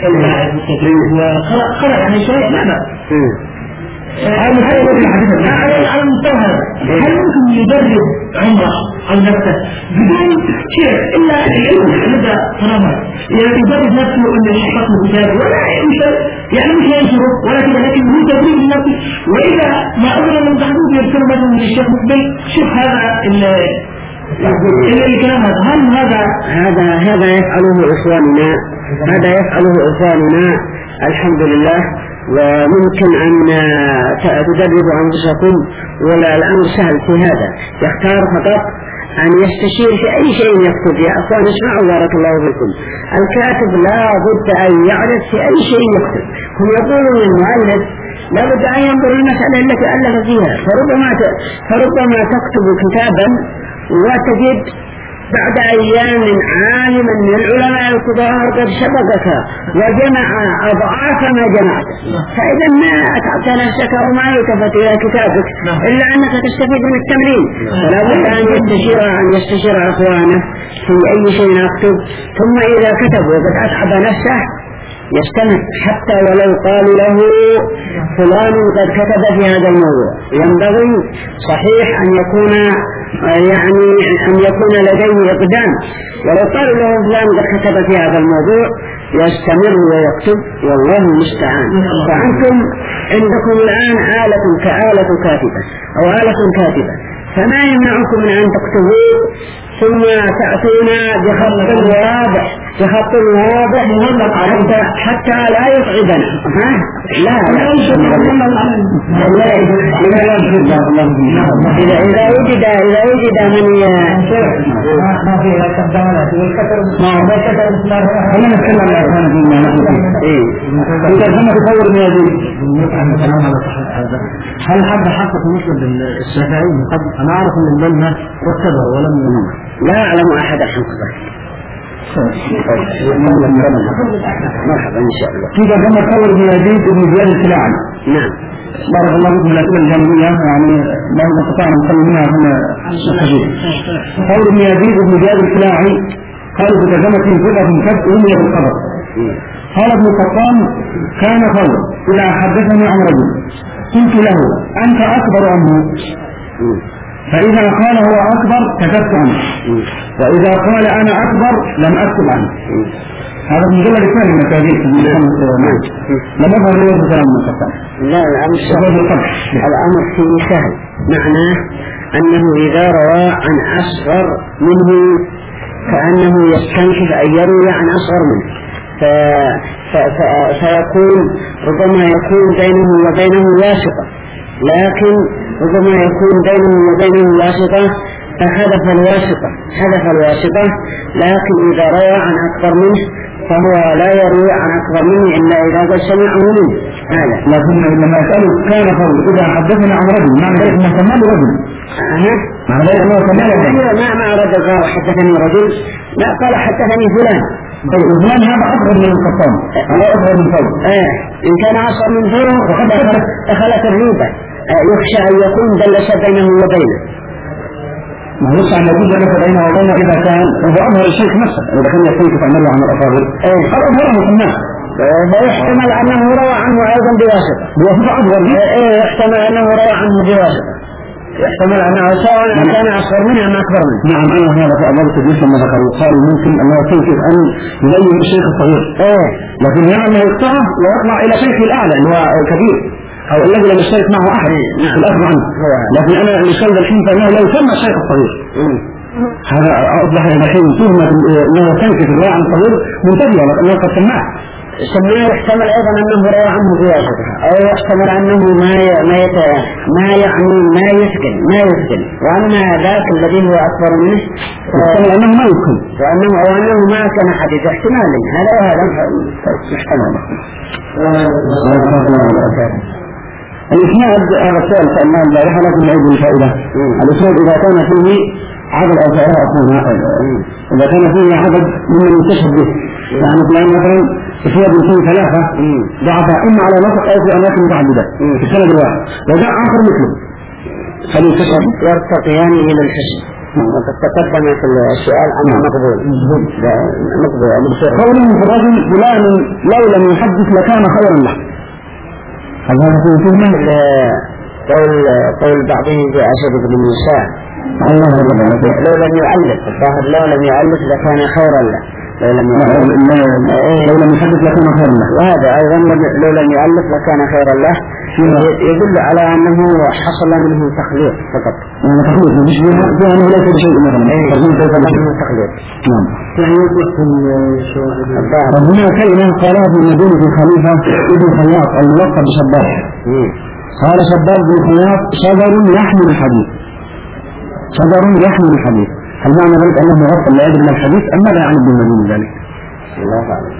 وقرأ يعني شيء لا بأس على المستوى هذا هل ممكن يدرب عمره عن نفسه بدون شيء إلا العلم لدى كرامات يعني يدرب نفسه أن يحفظ كتاب ولا يعني مش ينشره ولكن لكن هو تدريب لنفسه وإذا ما أمر من تحديد يرسل مثلا للشيخ مقبل شوف هذا الكلام هذا هل هذا هذا هذا يفعله إخواننا هذا يفعله إخواننا الحمد لله. وممكن أن تدربوا أنفسكم ولا الأمر سهل في هذا يختار فقط أن يستشير في أي شيء يكتب. يا أخوان اسمعوا بارك الله فيكم الكاتب لا بد أن يعرف في أي شيء يكتب. هم يقولون المؤلف لا بد أن ينظر المسألة التي ألف فيها فربما فربما تكتب كتابا وتجد بعد أيام عالما من العلماء الكبار قد سبقك وجمع أضعاف ما جمعت فإذا ما أتعبت نفسك وما يلتفت إلى كتابك إلا أنك تستفيد من التمرين. فلا بد أن يستشير أن يستشير أخوانه في أي شيء يكتب ثم إذا كتب وقد أتعب نفسه يستمع حتى ولو قالوا له فلان قد كتب في هذا الموضوع. ينبغي صحيح أن يكون يعني أن يكون لديه إقدام ولو قالوا له فلان قد كتب في هذا الموضوع يستمر ويكتب والله المستعان. فأنتم عندكم الآن آلة كآلة كاتبة أو آلة كاتبة فما يمنعكم من أن تكتبوا ثم تأتينا بخط واضح بخط واضح حتى حتى لا يصعبنا. ها لا إذا إذا وجد إذا وجد من ما فيها كبدانات والكسر ما هو كسر خلينا نتكلم عن الأخوان فيما نحن فيه. إذا كنا تصور من هذه هل حد حقق مسلم الشافعي قد أنا أعرف من المنهى والكبر ولم ينمى لا أعلم أحد حققه. مرحبا إن شاء الله. كيف كما تصور من يزيد بن زياد الكلاعي. نعم بارك الله فيكم الأسئلة الجانبية يعني لا نستطيع أن نتكلم منها هنا الكثير. تصور من يزيد بن زياد الكلاعي قال في ترجمة فرقة كتب أمي بالخبر. قال ابن قطان كان خبر إذا حدثني عن رجل قلت له أنت أكبر عنه فإذا قال هو أكبر كتبت عنه وإذا قال أنا أكبر لم أكتب عنه. هذا من جملة الثاني من التاريخ لم يظهر لي كلام من القطان. لا الأمر سهل الأمر فيه سهل معناه أنه إذا روى عن أصغر منه كأنه يستنكف أن يروي عن أصغر منه ف... ف... ف... فيكون ربما يكون بينه وبينه واسطة لكن ربما يكون بينه وبينه واسطة فحذف الواسطة حذف الواسطة لكن إذا روى عن أكبر منه فهو لا يروي عن أكبر منه إلا إذا قد سمعه منه هذا. لكن لما يسأله كان قول إذا حدثنا عن رجل معنى ذلك ما سماه رجل معنى ذلك ما سماه رجل ما ما رد قال حدثني رجل لا قال حدثني فلان. طيب فلان هذا أصغر من القطان لا أصغر من فوق آه إن كان أصغر من فوق وقد دخلت الريبة يخشى أن يكون دلس بينه وبينه ما يخشى أن يكون دلس بينه وبينه إذا كان هو أظهر الشيخ نفسه إذا كان يستيقظ عن مرة عن الأفاضل قال أظهره في الناس ويحتمل أنه روى عنه أيضا بواسطة بواسطة أصغر يحتمل أنه روى عنه بواسطة يحتمل أنه سواء كان أصغر منه أم أكبر منه. نعم أنا هذا في أمر التدريس لما ذكروا قالوا ممكن أنه يمكن أن يبين الشيخ الصغير لكن يعني أنه يقطعه ويطلع إلى شيخ الأعلى اللي هو الكبير أو الذي لم يشترك معه أحد في الأخذ عنه لكن أنا الإشكال الحين فإنه لا يسمى الشيخ الصغير. هذا أصبح الحين تهمة أنه يستنكف الرواية عن الصغير منتبهة لأنه قد سماه سماه يحتمل أيضا أنه روى عنه بواسطة أو يحتمل أنه ما ي... ما يت... ما يعني ما يثقل ما يدخل، وأما ذاك الذي هو أكبر منه وأنه ما يدخل وأنه أو أنه ما كان حديث احتمال هذا وهذا محتمل. الإسناد هذا السؤال سألناه البارحة لكن نعيد الفائدة. الإسناد إذا كان فيه عدد أو فائدة أخونا إذا كان فيه عدد ممن يستشهد به، يعني فلان مثلا إسناد فيه ثلاثة ضعف إما على نسق أو في أماكن متعددة في السند الواحد، وجاء آخر مثله فليستشهد يرتقيان إلى الحسن. وقد تقدم في السؤال أنه مقبول مقبول. قوله في الرجل فلان لو لم يحدث لكان خيرا له، هل هذا فيه فهمه؟ قول قول بعضهم بأسد بن موسى لو لم يؤلف الظاهر لو لم يؤلف لكان خيرا له، لو لم لو لم يحدث لكان خيرا له، وهذا أيضا لو لم يؤلف لكان خيرا له يدل على أنه حصل منه تخليط فقط. تخليط مش فيها أنه ليس بشيء مثلا تخليط. نعم. هنا كلمة قالها ابن المدينة في الخليفة ابن خياط الملقب بشباب. قال شباب بن خياط شجر يحمل الحديث، شجر يحمل الحديث. هل معنى ذلك أنه مغطى لا يدري من الحديث أم ماذا يعني ابن المدينة ذلك؟ الله أعلم.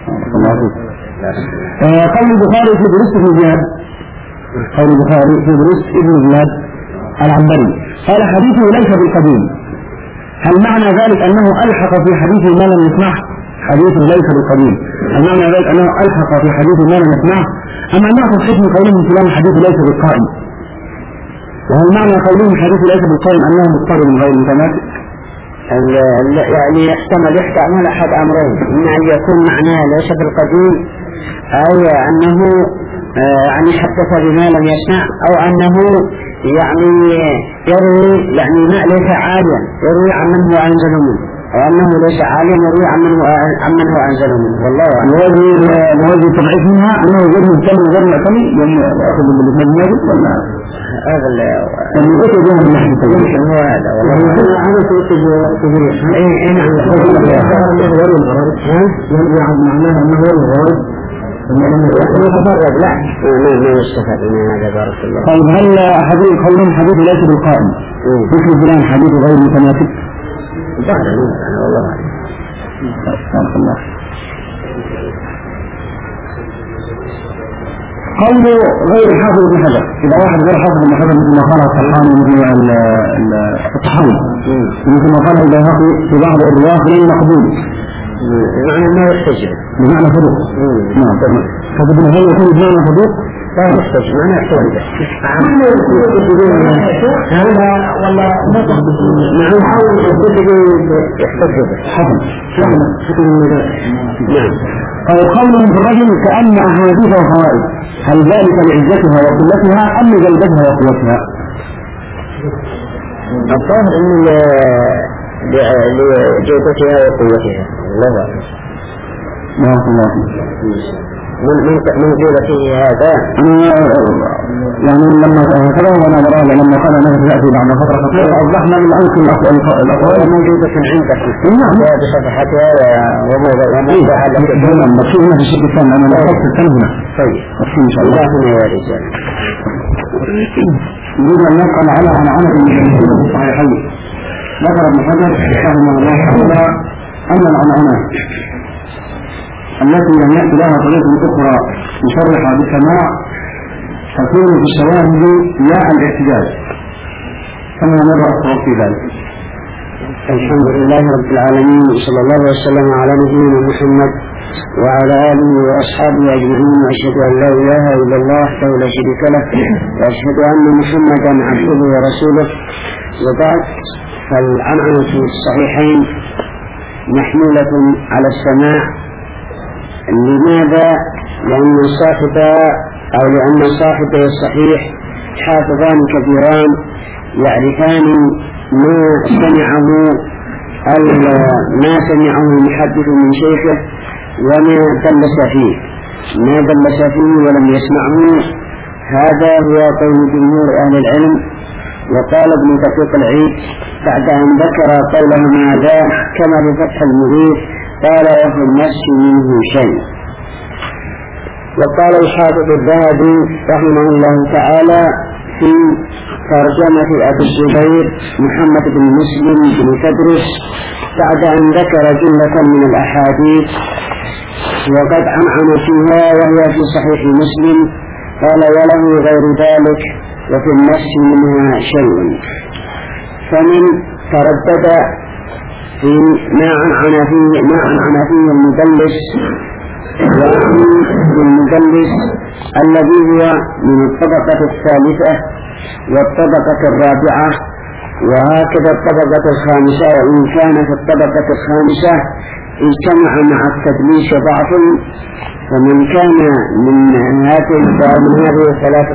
قول البخاري في درس ابن زياد، قول البخاري في درس ابن زياد العنبري قال حديثه ليس بالقديم. هل معنى ذلك أنه ألحق في حديثه ما لم يسمعه؟ حديثه ليس بالقديم، هل معنى ذلك أنه ألحق في حديثه ما لم يسمعه؟ أما نأخذ حكم قولهم فلان الحديث ليس بالقائم، وهل معنى قولهم حديث ليس بالقائم أنه مضطرب من غير متماسك؟ يعني يحتمل يحتمل أحد أمرين، إما أن يكون معناه ليس بالقديم أو أنه يعني حدث بما لم يسمع، أو أنه يعني يروي يعني ما ليس عاليا يروي عن من هو أنزل منه، أو أنه ليس عاليا يروي عن من هو عن من هو أنزل منه. والله نوجه نوجه تضعيف منها أنه غير مهتم وغير معتني لأن يأخذ بالإسناد ولا هذا اللي يعني أتى بها من ناحية التجريح هو هذا. والله هذا تجريح إيه إيه نعم يرجع معناها أنه غير الغالب يتفرد. لا ما يستفاد من هذا بارك الله. طيب هل حديث قولهم حديث ليس بالقائم مثل فلان حديث غير متماسك؟ ظاهر أنا والله أعلم. بارك الله. قول غير حافظ ابن حجر، إذا واحد غير حافظ ابن حجر مثل ما قال الطحاوي مثل الطحاوي مثل ما قال البيهقي في بعض الرواة غير مقبول بمعنى أنه يحتجر بمعنى صدوق. نعم. فابن هل يكون بمعنى صدوق؟ لا يحتج معنى يحتجر. هذا ولا نعم حاول يحتجر حسن نعم. قولهم في الرجل كأن أحاديث وفوائد، هل ذلك لعزتها وقلتها أم لجلدتها وقوتها؟ الظاهر أن لجودتها وقوتها. الله أعلم. بارك الله من من من قيل فيه هذا يعني لما هكذا وانا براء لما قال انه سياتي بعد فتره قصيره اوضحنا من انكم الاقوال موجوده عندك بصفحتها وموضوعها هنا مكتوب هنا في الشيء الثاني انا لاحظت الثاني هنا. طيب مكتوب ان شاء الله. الله يا رجال نريد ان نقل على عنعنه من صحيحين. ذكر ابن حجر رحمه الله تعالى ان العنعنه التي لم يأتي لها طريقة أخرى مصرحة بالسماع تكون في الشواهد لا الاحتجاج، كما نرى الصواب في ذلك. الحمد لله رب العالمين، وصلى الله وسلم على نبينا محمد وعلى آله وأصحابه أجمعين، وأشهد أن لا إله إلا الله وحده لا شريك له، وأشهد أن محمدا عبده ورسوله. وبعد، فالعنعنة في الصحيحين محمولة على السماع. لماذا؟ لأن صاحب أو لأن صاحبه الصحيح حافظان كبيران يعرفان ما سمعه ما سمعه المحدث من شيخه وما دلس فيه ما دلس فيه ولم يسمعه. هذا هو قول جمهور أهل العلم. وقال ابن دقيق العيد بعد أن ذكر قوله ماذا كما بفتح المغيث قال وفي النفس منه شيء. وقال الحافظ الذهبي رحمه الله تعالى في ترجمة أبي الزبير محمد بن مسلم بن تدرس بعد أن ذكر جملة من الأحاديث وقد عنعن فيها وهي في صحيح مسلم، قال وله غير ذلك وفي النفس منها شيء. فمن تردد في ما عنعن فيه ما عنعن فيه المدلس، وأعني بالمدلس الذي هو من الطبقة الثالثة والطبقة الرابعة وهكذا الطبقة الخامسة، وإن كان في الطبقة الخامسة اجتمع مع التدليس ضعف. فمن كان من هذه من هذه الثلاث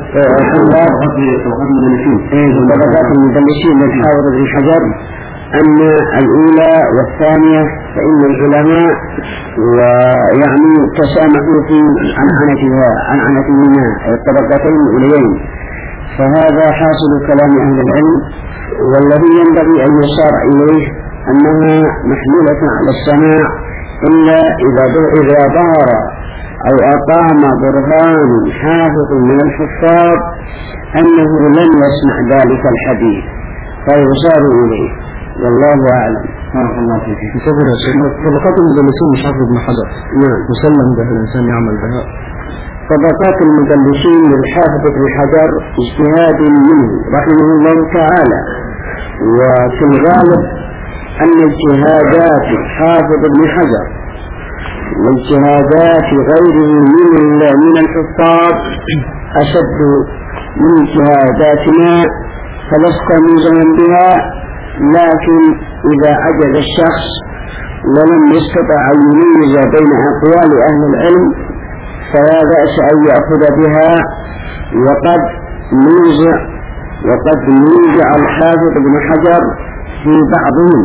طبقات المدلسين للحافظ ابن حجر أن الأولى والثانية فإن العلماء ويعني تسامحوا في عنعنتها عنعنتهما الطبقتين الأوليين، فهذا حاصل كلام أهل العلم. والذي ينبغي أن يشار إليه أنها محمولة على السماع إلا إذا ظهر أو أقام برهان حافظ من الحفاظ أنه لم يسمع ذلك الحديث فيشار إليه، والله أعلم. بارك الله فيك. انتظر يا شيخ، طبقات المدلسين مش حافظ ابن حجر مسلم به الإنسان يعمل بها. طبقات المدلسين للحافظ ابن حجر اجتهاد منه رحمه الله تعالى، وفي الغالب أن اجتهادات حافظ ابن حجر واجتهادات غيره من من الحفاظ أشد من اجتهاداتنا، فلست ملزما بها. لكن إذا عجز الشخص ولم يستطع أن يميز بين أقوال أهل العلم فلا بأس أن يأخذ بها. وقد نوزع وقد نوزع الحافظ ابن حجر في بعضهم،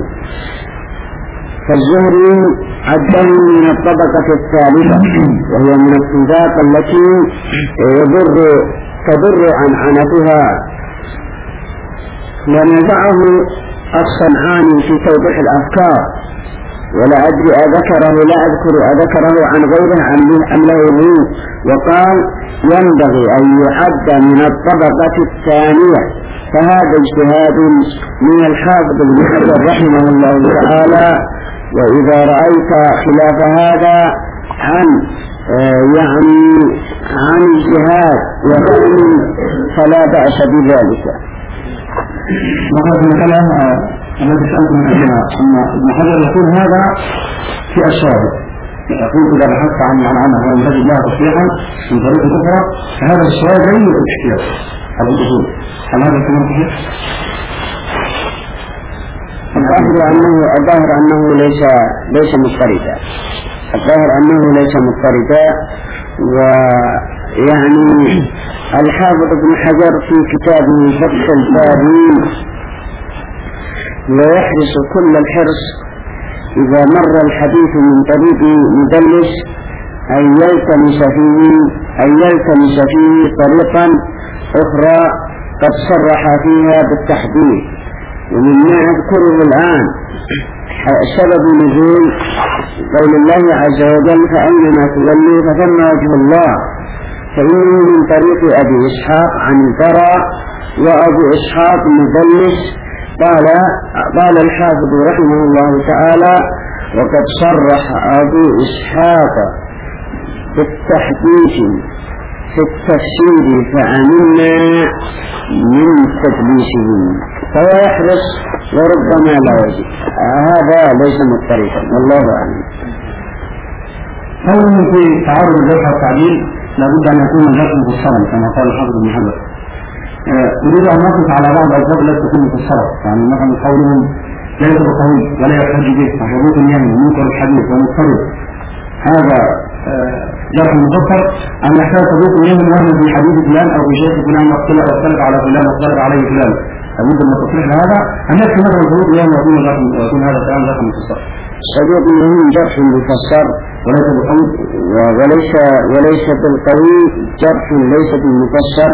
فالزهري عده من الطبقة الثالثة وهي من الطبقات التي يضر تضر عنعنتها. ونزعه الصنعاني في توضيح الأفكار، ولا أدري أذكره لا أذكر أذكره عن غيره أم له منه، وقال ينبغي أن يعد من الطبقة الثانية، فهذا اجتهاد من الحافظ ابن حجر رحمه الله تعالى. وإذا رأيت خلاف هذا عن يعني عن اجتهاد وفهم فلا بأس بذلك. وقد الكلام الذي سألتم عنه أن ابن حجر يقول هذا في الشاهد، يقول إذا بحثت عن عنه ولم تجد لها تصريحا من طريق أخرى فهذا الشاهد غير الاحتياج. هل الأصول هل هذا الكلام صحيح؟ الظاهر أنه الظاهر أنه ليس ليس مضطردا الظاهر أنه ليس مضطردا ويعني الحافظ ابن حجر في كتابه فتح الباري ويحرص كل الحرص إذا مر الحديث من طريق مدلس أن يلتمس فيه أن يلتمس فيه طريقا أخرى قد صرح فيها بالتحديد. ومما أذكره الآن سبب نزول قول الله عز وجل فأينما تولوا فثم وجه الله، فإنه من طريق أبي إسحاق عن البراء، وأبو إسحاق مدلس. قال قال الحافظ رحمه الله تعالى وقد صرح أبو إسحاق بالتحديث في التفسير فأمنا من تدليسه، فهو يحرص وربما لا يجد. هذا ليس مضطردا والله أعلم. أولا في تعارض الجرح والتعديل لابد أن يكون الجرح مفسرا كما قال الحافظ ابن حجر. أريد أن نقف على بعض الألفاظ التي تكون مفسرة، يعني مثلا قولهم ليس بقوي ولا يحتج به وحدوث اليمن منكر الحديث ومضطرب، هذا جرح مفسر. أن يحتاج حدوث اليمن وهم في حديث فلان أو في شيخ فلان واختلف واختلف على فلان واختلف عليه فلان، لابد من التصريح هذا أن يكفي مثلا حدوث اليمن ويكون هذا الكلام جرح مفسر. صديق منهم جرح مفسر وليس بالقوي وليس وليس بالقوي جرح ليس بالمفسر،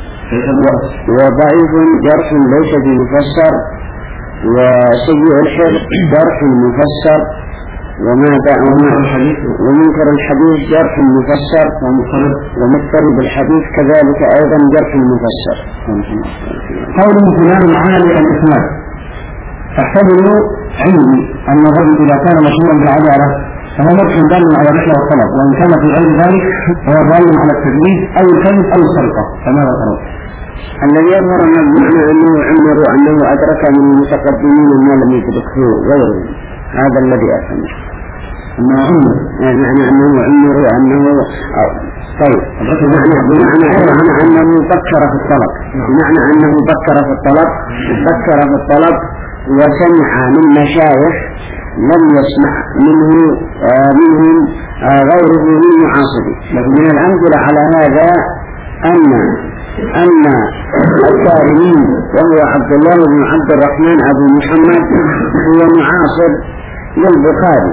وضعيف جرح ليس بالمفسر، وسيء الحفظ جرح مفسر. وماذا ومنكر الحديث جرح المفسر ومضطرب الحديث كذلك أيضا جرح المفسر. قوله فلان عالي الإسناد تحتمل عندي أن الرجل إذا كان مشهورا بالعدالة فهو مرشد دال على الرحلة والطلب، وإن كان في غير ذلك فهو ضال على التدليس أو الكذب أو السرقة. فماذا ترون؟ الذي يظهر من المعنى أنه عمر أنه أدرك من المتقدمين ما لم يدركه غيره، هذا الذي أفهمه. أنه عمر يعني أنه عمر أنه طيب بمعنى بمعنى أنه فكر في الطلب، بمعنى أنه فكر في الطلب فكر في الطلب وسمع من مشايخ لم يسمع منه آه منهم آه غيره من معاصره. من الأمثلة على هذا أن أن الدارمي وهو عبد الله بن عبد الرحمن أبو محمد هو معاصر للبخاري،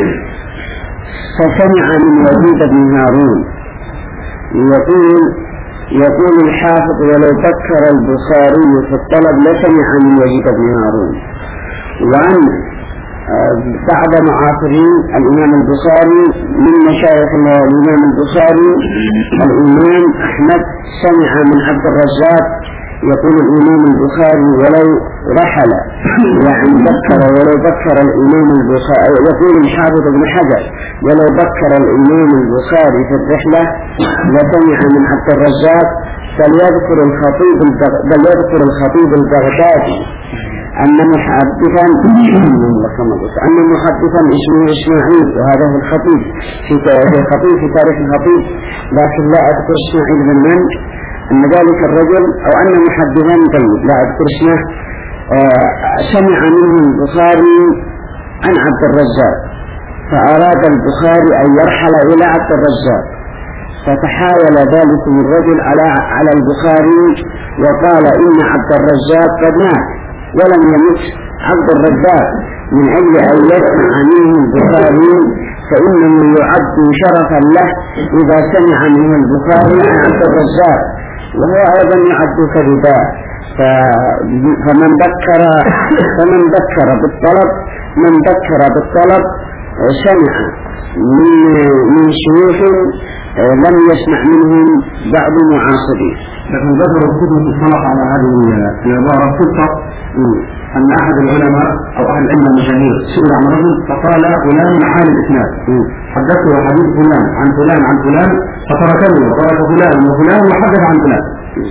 فسمع من يزيد بن هارون يقول يقول الحافظ ولو فكر البخاري في الطلب لسمع من يزيد بن هارون. وأن بعد معاصرين الإمام البخاري من مشايخ الإمام البخاري الإمام أحمد سمع من عبد الرزاق يقول الإمام البخاري ولو رحل يعني ذكر ولو ذكر الإمام البخاري يقول الحافظ ابن حجر ولو ذكر الإمام البخاري في الرحلة لسمع من عبد الرزاق بل يذكر الخطيب بل يذكر الخطيب البغدادي أن محدثا أن محدثا اسمه إسماعيل وهذا هو الخطيب في الخطيب في تاريخ الخطيب، لكن لا أذكر إسماعيل بن من أن ذلك الرجل أو أن محدثا طيب لا أذكر اسمه آه سمع منه البخاري عن عبد الرزاق، فأراد البخاري أن يرحل إلى عبد الرزاق، فتحايل ذلك الرجل على على البخاري وقال إن عبد الرزاق قد مات ولم يمت عبد الرزاق من أجل أن يسمع منه البخاري فإنه يعد شرفا له إذا سمع منه البخاري عن عبد الرزاق، وهو أيضا يعد كذبا. فمن ذكر فمن ذكر بالطلب من ذكر بالطلب سمع من من شيوخ لم يسمع منهم بعض معاصرين. لكن ذكر الكتب الصلاح على هذه العبارة قصة أن أحد العلماء أو أحد العلماء المشاهير سئل عن رجل فقال فلان عالي الإسناد حدثته حديث فلان عن فلان عن فلان فتركني وترك فلان وفلان وحدث عن فلان.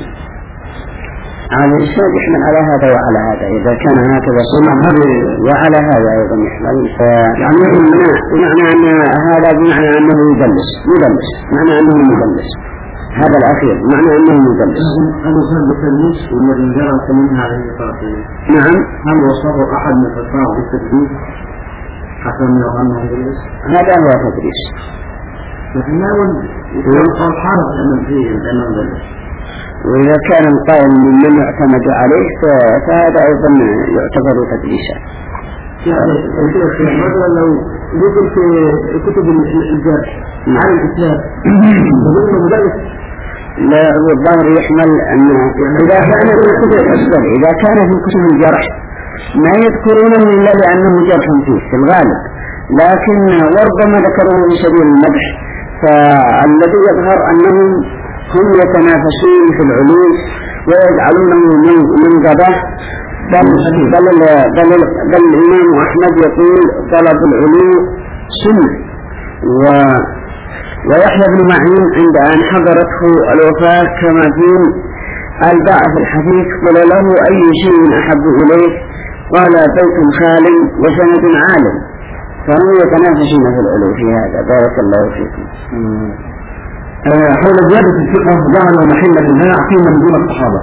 على الإسناد يحمل على هذا وعلى هذا إذا كان هكذا صنع وعلى هذا أيضا يحمل. يعني بمعنى أن هذا بمعنى أنه يدلس يدلس معنى أنه يدلس هذا الأخير معنى أنه يدلس. هل وصف بالتدليس والذي جرى منها عليه الصلاة؟ نعم. هل وصف أحد من الفقهاء بالتدليس حتى من أنه يدلس؟ هذا هو تدليس. لكن لا يقول قال حارس أمن فيه أنه يدلس. وإذا كان القائل ممن يعتمد عليه فهذا أيضا يعتبر تدليسا. يعني مثلا لو ذكر في كتب الجرح عن الإسلام يقول مدرس لا الظاهر يحمل أن إذا كان في كتب الأسباب إذا كان في كتب الجرح ما يذكرونه إلا لأنه جرح فيه في الغالب، لكن وربما ذكروه بسبيل المدح، فالذي يظهر أنهم هم يتنافسون في العلوم ويجعلونه منقبة، بل بل بل بل الإمام أحمد يقول طلب العلوم سنة. و ويحيى بن معين عند أن حضرته الوفاة كما في الباع في الحديث قال له أي شيء أحب إليه؟ قال بيت خال وسند عالم، فهم يتنافسون في العلوم في هذا. بارك الله فيكم. حول زيادة الثقة ظهر محل البيع فيما من دون الصحابة.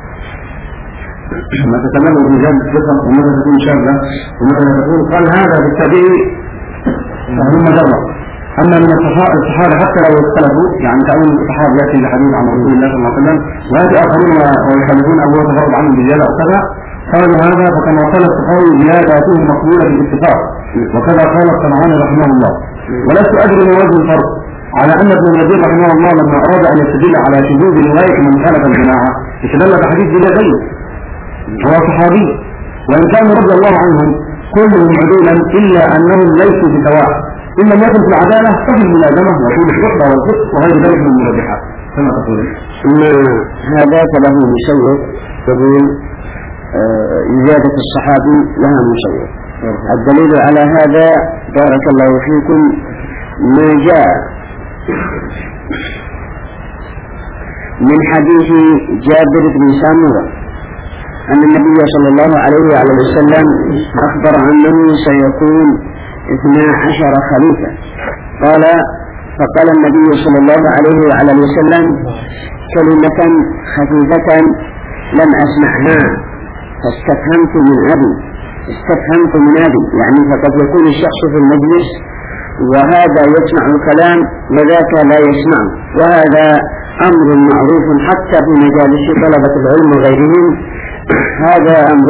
ما تتمنى بزيادة الثقة وماذا تكون شاذة وماذا تكون قال هذا بالتابعي فهم مجرد. أما من الصحابة حتى لو اختلفوا يعني تأويل الصحابة يأتي لحديث عن رسول الله صلى الله عليه وسلم ويأتي آخرون ويخالفون أبوه تفرض عنهم بزيادة أو كذا، قالوا هذا فكما قال الصحابي زياداته مقبولة بالاتفاق، وكذا قال الصنعاني رحمه الله. ولست أدري من وجه الفرق على أن ابن النجيب رحمه الله لما أراد أن يستدل على شذوذ رواية من خالف الجماعة استدل بحديث بلا غير، هو صحابي وإن كان رضي الله عنهم كلهم عدولا إلا أنهم ليسوا بسواء، إن لم يكن في العدالة ففي الملازمة وفي الصحبة والفقه وغير ذلك من المرجحات كما تقول. هذا له مشوق يقول زيادة الصحابي لها مشوق. الدليل على هذا بارك الله فيكم ما جاء من حديث جابر بن سامورة أن النبي صلى الله عليه وعلى وسلم أخبر أنه سيكون اثنا عشر خليفة. قال فقال النبي صلى الله عليه وعلى وسلم كلمة خفيفة لم أسمعها فاستفهمت من أبي استفهمت من أبي يعني فقد يكون الشخص في المجلس وهذا يسمع الكلام وذاك لا يسمع، وهذا أمر معروف حتى في مجالس طلبة العلم وغيرهم. هذا أمر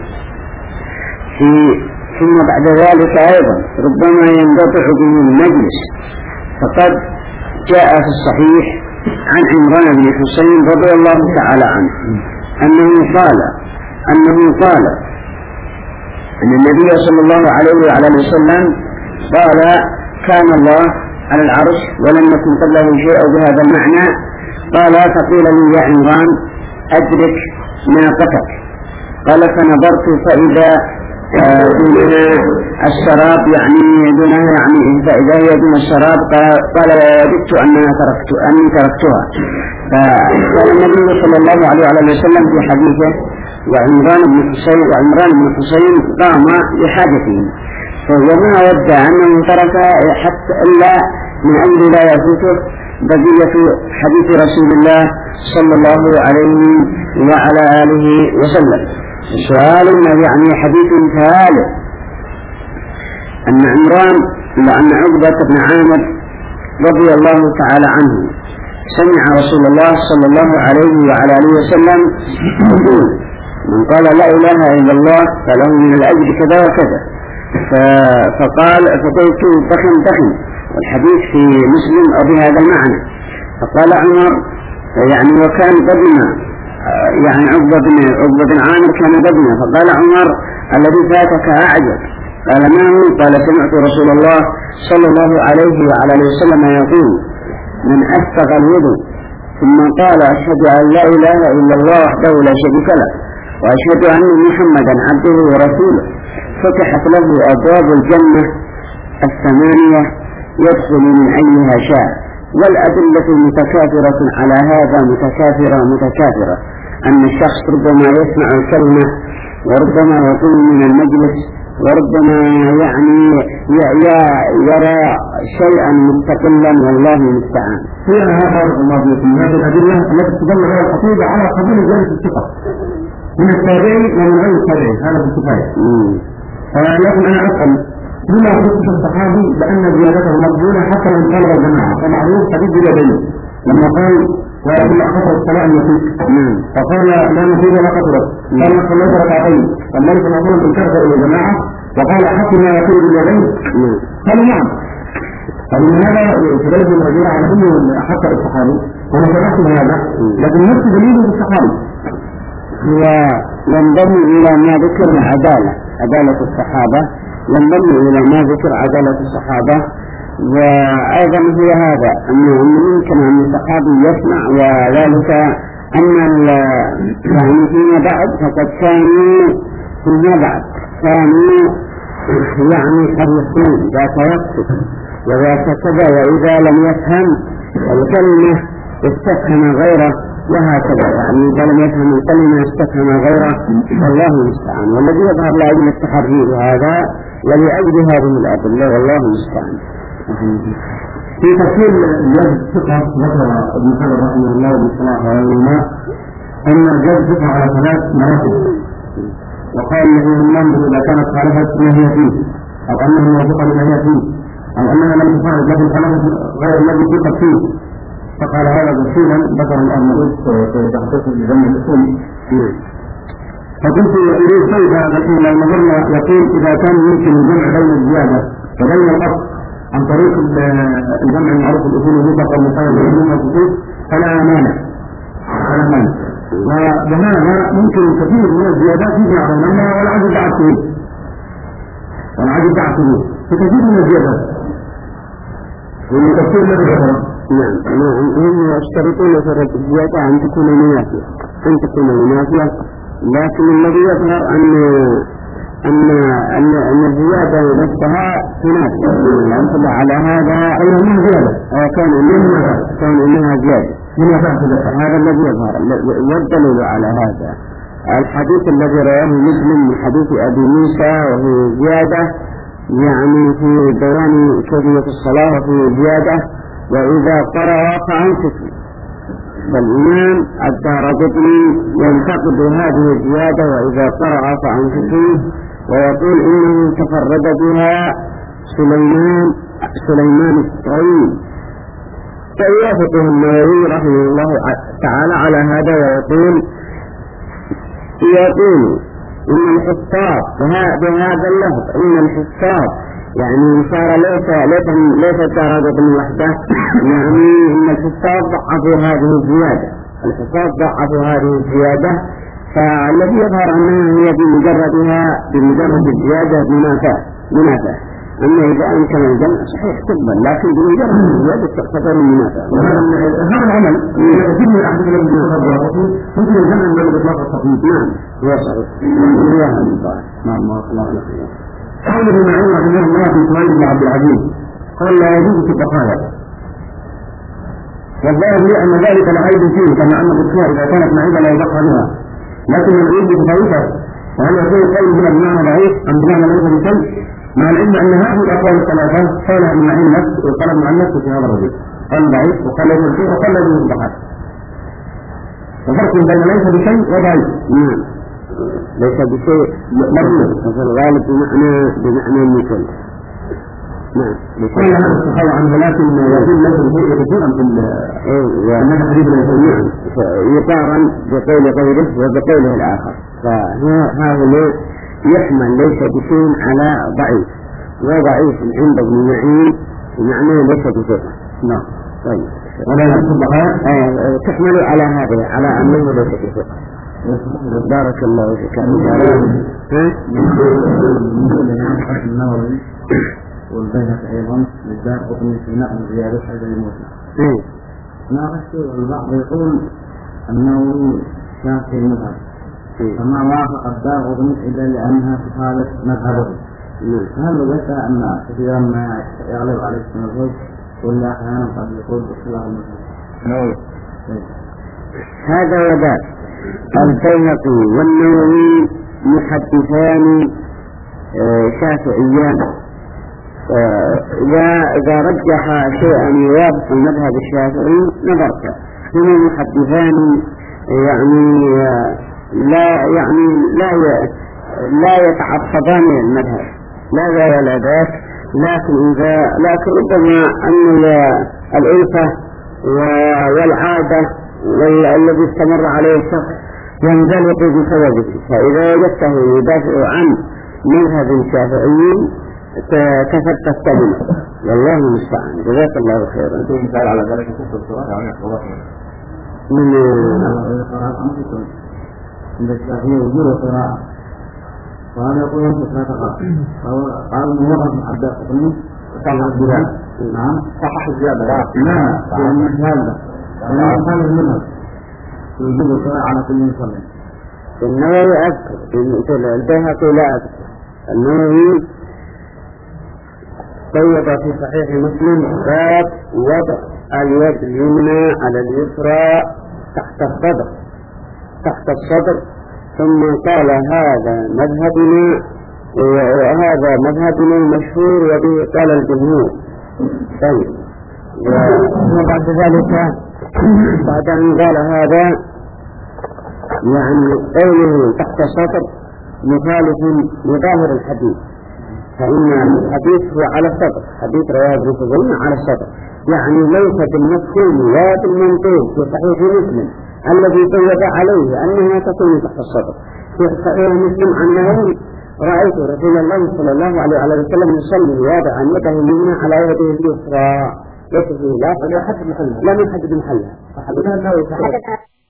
في ثم بعد ذلك أيضا ربما ينقطع به المجلس، فقد جاء في الصحيح عن عمران بن حسين رضي الله تعالى عنه أنه قال أنه قال أن النبي صلى الله عليه وعلى وسلم قال كان الله على العرش ولم يكن قبله شيء بهذا المعنى. قال فقيل لي يا عمران أدرك ناقتك. قال فنظرت فإذا دونها الشراب يعني دونها يعني فإذا هي دون الشراب. قال وددت أنها تركت أني تركتها. فقال النبي صلى الله عليه وسلم في حديثه وعمران بن حسين وعمران بن حسين قام لحاجته، فما ودع أنه ترك حتى إلا من أجل لا يفوته بقية حديث رسول الله صلى الله عليه وعلى آله وسلم. سؤال يعني حديث ثالث أن عمران لأن عقبة بن عامر رضي الله تعالى عنه سمع رسول الله صلى الله عليه وعلى آله وسلم يقول من قال لا إله إلا الله فله من الأجر كذا وكذا. فقال فقلت دخن دخن والحديث في مسلم أو بهذا المعنى. فقال عمر يعني وكان قدنا يعني عقبة بن عقبة بن عامر كان قدنا. فقال عمر الذي فاتك أعجب. قال ما هو؟ قال سمعت رسول الله صلى الله عليه وعلى آله وسلم يقول من أسبغ الوضوء ثم قال أشهد أن لا إله إلا الله وحده لا شريك له وأشهد أن محمدا عبده ورسوله فتحت له أبواب الجنة الثمانية يدخل من أيها شاء. والأدلة متكاثرة على هذا متكاثرة متكاثرة أن الشخص ربما يسمع الكلمة وربما يقوم من المجلس وربما يعني يرى شيئا مستقلا والله المستعان. فيها هذا الله بكم هذه الأدلة التي تدل على الخطيبة على قبول جلسة الثقة من التابعين ومن غير التابعين هذا بالكفاية. لكن أنا أسأل لما خصص الصحابي بأن زيادته مقبولة حتى لو طلب الجماعة؟ ومعروف حديث اليدين لما قال ولكن أخطأ الصلاة النفيس فقال لا نفيد ولا قتلت قال صليت ركعتين فالملك الأمر انكرت إلى الجماعة وقال حتى ما يكون باليدين قالوا نعم. فمن هذا يتبين الرجل على أنه أخطأ الصحابي وأنا سمعت بهذا لكن نفس دليله بالصحابي وينضم إلى ما ذكر عدالة عدالة الصحابة ينضم إلى ما ذكر عدالة الصحابة. وأيضا هو هذا أنه يمكن أن الصحابي يسمع وذلك أن يعني فيما بعد فقد كانوا فيما بعد كانوا يعني قد يكون ذات يكتب وذات كذا وإذا لم يفهم الكلمة استفهم غيره وهكذا يعني إذا لم يفهم الكلمة استفهم غيره والله المستعان. والذي يظهر لأجل التحرير هذا ولأجل هذه الأدلة والله المستعان. في تفسير جلد الثقة ذكر ابن حجر رحمه الله بالصلاة والعلماء أن جلد الثقة على ثلاث مراتب وقال له النمر إذا كانت خالفت ما هي فيه أو أنه موافقة لما هي فيه أو أنها لم تخالف لكن خالفت غير الذي ثقت فيه. فقال هذا تفصيلا ذكر الأرمغوث في تحقيق الجمع الأصول. فقلت إليه كيف لكن لو نظرنا يقول إذا كان يمكن الجمع بين الزيادة وبين الأصل عن طريق الجمع المعروف الأصول المطلق والمقيد بالعلوم والخصوص فلا مانع فلا مانع. وبهذا ممكن كثير من الزيادات يجمع بينهما ولا عدد بعد فيه والعجب تعتبه في كثير من الزيادات والتفسير الذي ذكره. نعم هم يشترطون في الزيادة أن تكون منافية أن تكون منافية، لكن الذي يظهر أن أن أن أن الزيادة نفسها تنافي الأمثلة على هذا أنها زيادة كان إنها كان إنها زيادة. هذا الذي يظهر. والدليل على هذا الحديث الذي رواه مسلم من حديث أبي موسى وهو زيادة يعني في دوران كيفية الصلاة وفي زيادة وإذا قرأ فأنصتوا. فالإمام الدارقطني ينتقد هذه الزيادة وإذا قرأ فأنصتوا ويقول إنه تفرد بها سليمان سليمان الطويل. فيوافقه النووي رحمه الله تعالى على هذا ويقول يقول إن الحفاظ بهذا اللفظ إن الحفاظ يعني صار ليس ليس ليس الدارقطني وحده، يعني إن الحفاظ ضعفوا هذه الزيادة الحفاظ ضعفوا هذه الزيادة فالذي يظهر أنها هي بمجردها بمجرد الزيادة منافاة منافاة أما إذا أمكن الجمع صحيح طبا لكن بمجرد الزيادة تعتبر منافاة. هذا العمل يجب من الأحداث التي يصدر ممكن الجمع من الإطلاق الصحيح. نعم هو صحيح. نعم ما الله على خير. قال ابن معين رحمه الله في سؤال ابن عبد العزيز قال لا يجوز في البقايا، والله لي أن ذلك لعيب فيه كما أن البقايا إذا كانت معيبة لا يبقى بها، لكن العيب بتفاوتها وهل يكون قول هنا بمعنى ضعيف أم بمعنى ليس بشيء، مع العلم أن هذه الأقوال الثلاثة قال ابن معين نفس وقال ابن عن نفسه في هذا الرجل، قال ضعيف وقال له شيء وقال له البقايا، وفرق بين ليس بشيء وضعيف. نعم ليس بشيء مرمي وفي الغالب بمعنى بمعنى مثل. نعم كل هذا استحال عنه لكن يقول ليس بشيء كثيرا في الناس حديث الإنسانية يقارن بقول غيره وبقوله الآخر، فهذا يحمل ليس بشيء على ضعيف وضعيف عند ابن معين بمعنى ليس بشيء. نعم طيب ولا يصبح تحمل على هذا على أنه ليس بشيء. بارك الله فيك. النووي والبيهقي أيضا للدارقطني في نقل زيادة هذا الموسى. ناقشت والبعض يقول أنه شافعي المذهب فما وافق الدارقطني إلا لأنها تخالف مذهبه. هل وجدت أن كثيرا ما يغلب عليه المذهب ولا أحيانا قد يقول بخلاف المذهب؟ هذا وذاك البيهقي والنووي محدثان شافعيان، إذا رجح شيئا يوافق المذهب الشافعي نظرت هما محدثان يعني لا يعني لا لا يتعصبان المذهب لا ذا ولا ذاك، لكن إذا لكن ربما أن الألفة والعادة والذي استمر عليه الشخص ينزلق بسببه، فإذا وجدته يدافع عن مذهب الشافعي كفرت السبيل والله المستعان. جزاك الله خيرا. أنتم مثال على ذلك كفر الصلاة يعني أخبرات من عند الشافعي وجود القراءة وهذا يقول أنت لا تقرأ قال المورد من عبد القطني صحح الزيادة. نعم صحح الزيادة لا لأن هذا لأن هذا المذهب وجود القراءة على كل مصلي. النووي أذكر البيهقي لا أذكر. النووي قيد في صحيح مسلم باب وضع اليد اليمنى على اليسرى تحت الصدر تحت الصدر ثم قال هذا مذهبنا وهذا مذهبنا المشهور وبه قال الجمهور. طيب وبعد ذلك بعد أن قال هذا يعني قوله تحت الصدر مخالف لظاهر الحديث، فإن الحديث هو على الصدر، حديث رواه ابن خزيمة على الصدر، يعني ليس بالمفهوم ولا بالمنطوق في صحيح مسلم الذي قيد عليه أنها تكون تحت الصدر. في صحيح مسلم أنه رأيت رسول الله صلى الله عليه وسلم يصلي ويضع يده اليمنى على يده اليسرى، لا لا يحدد محلها لا يحدد محلها.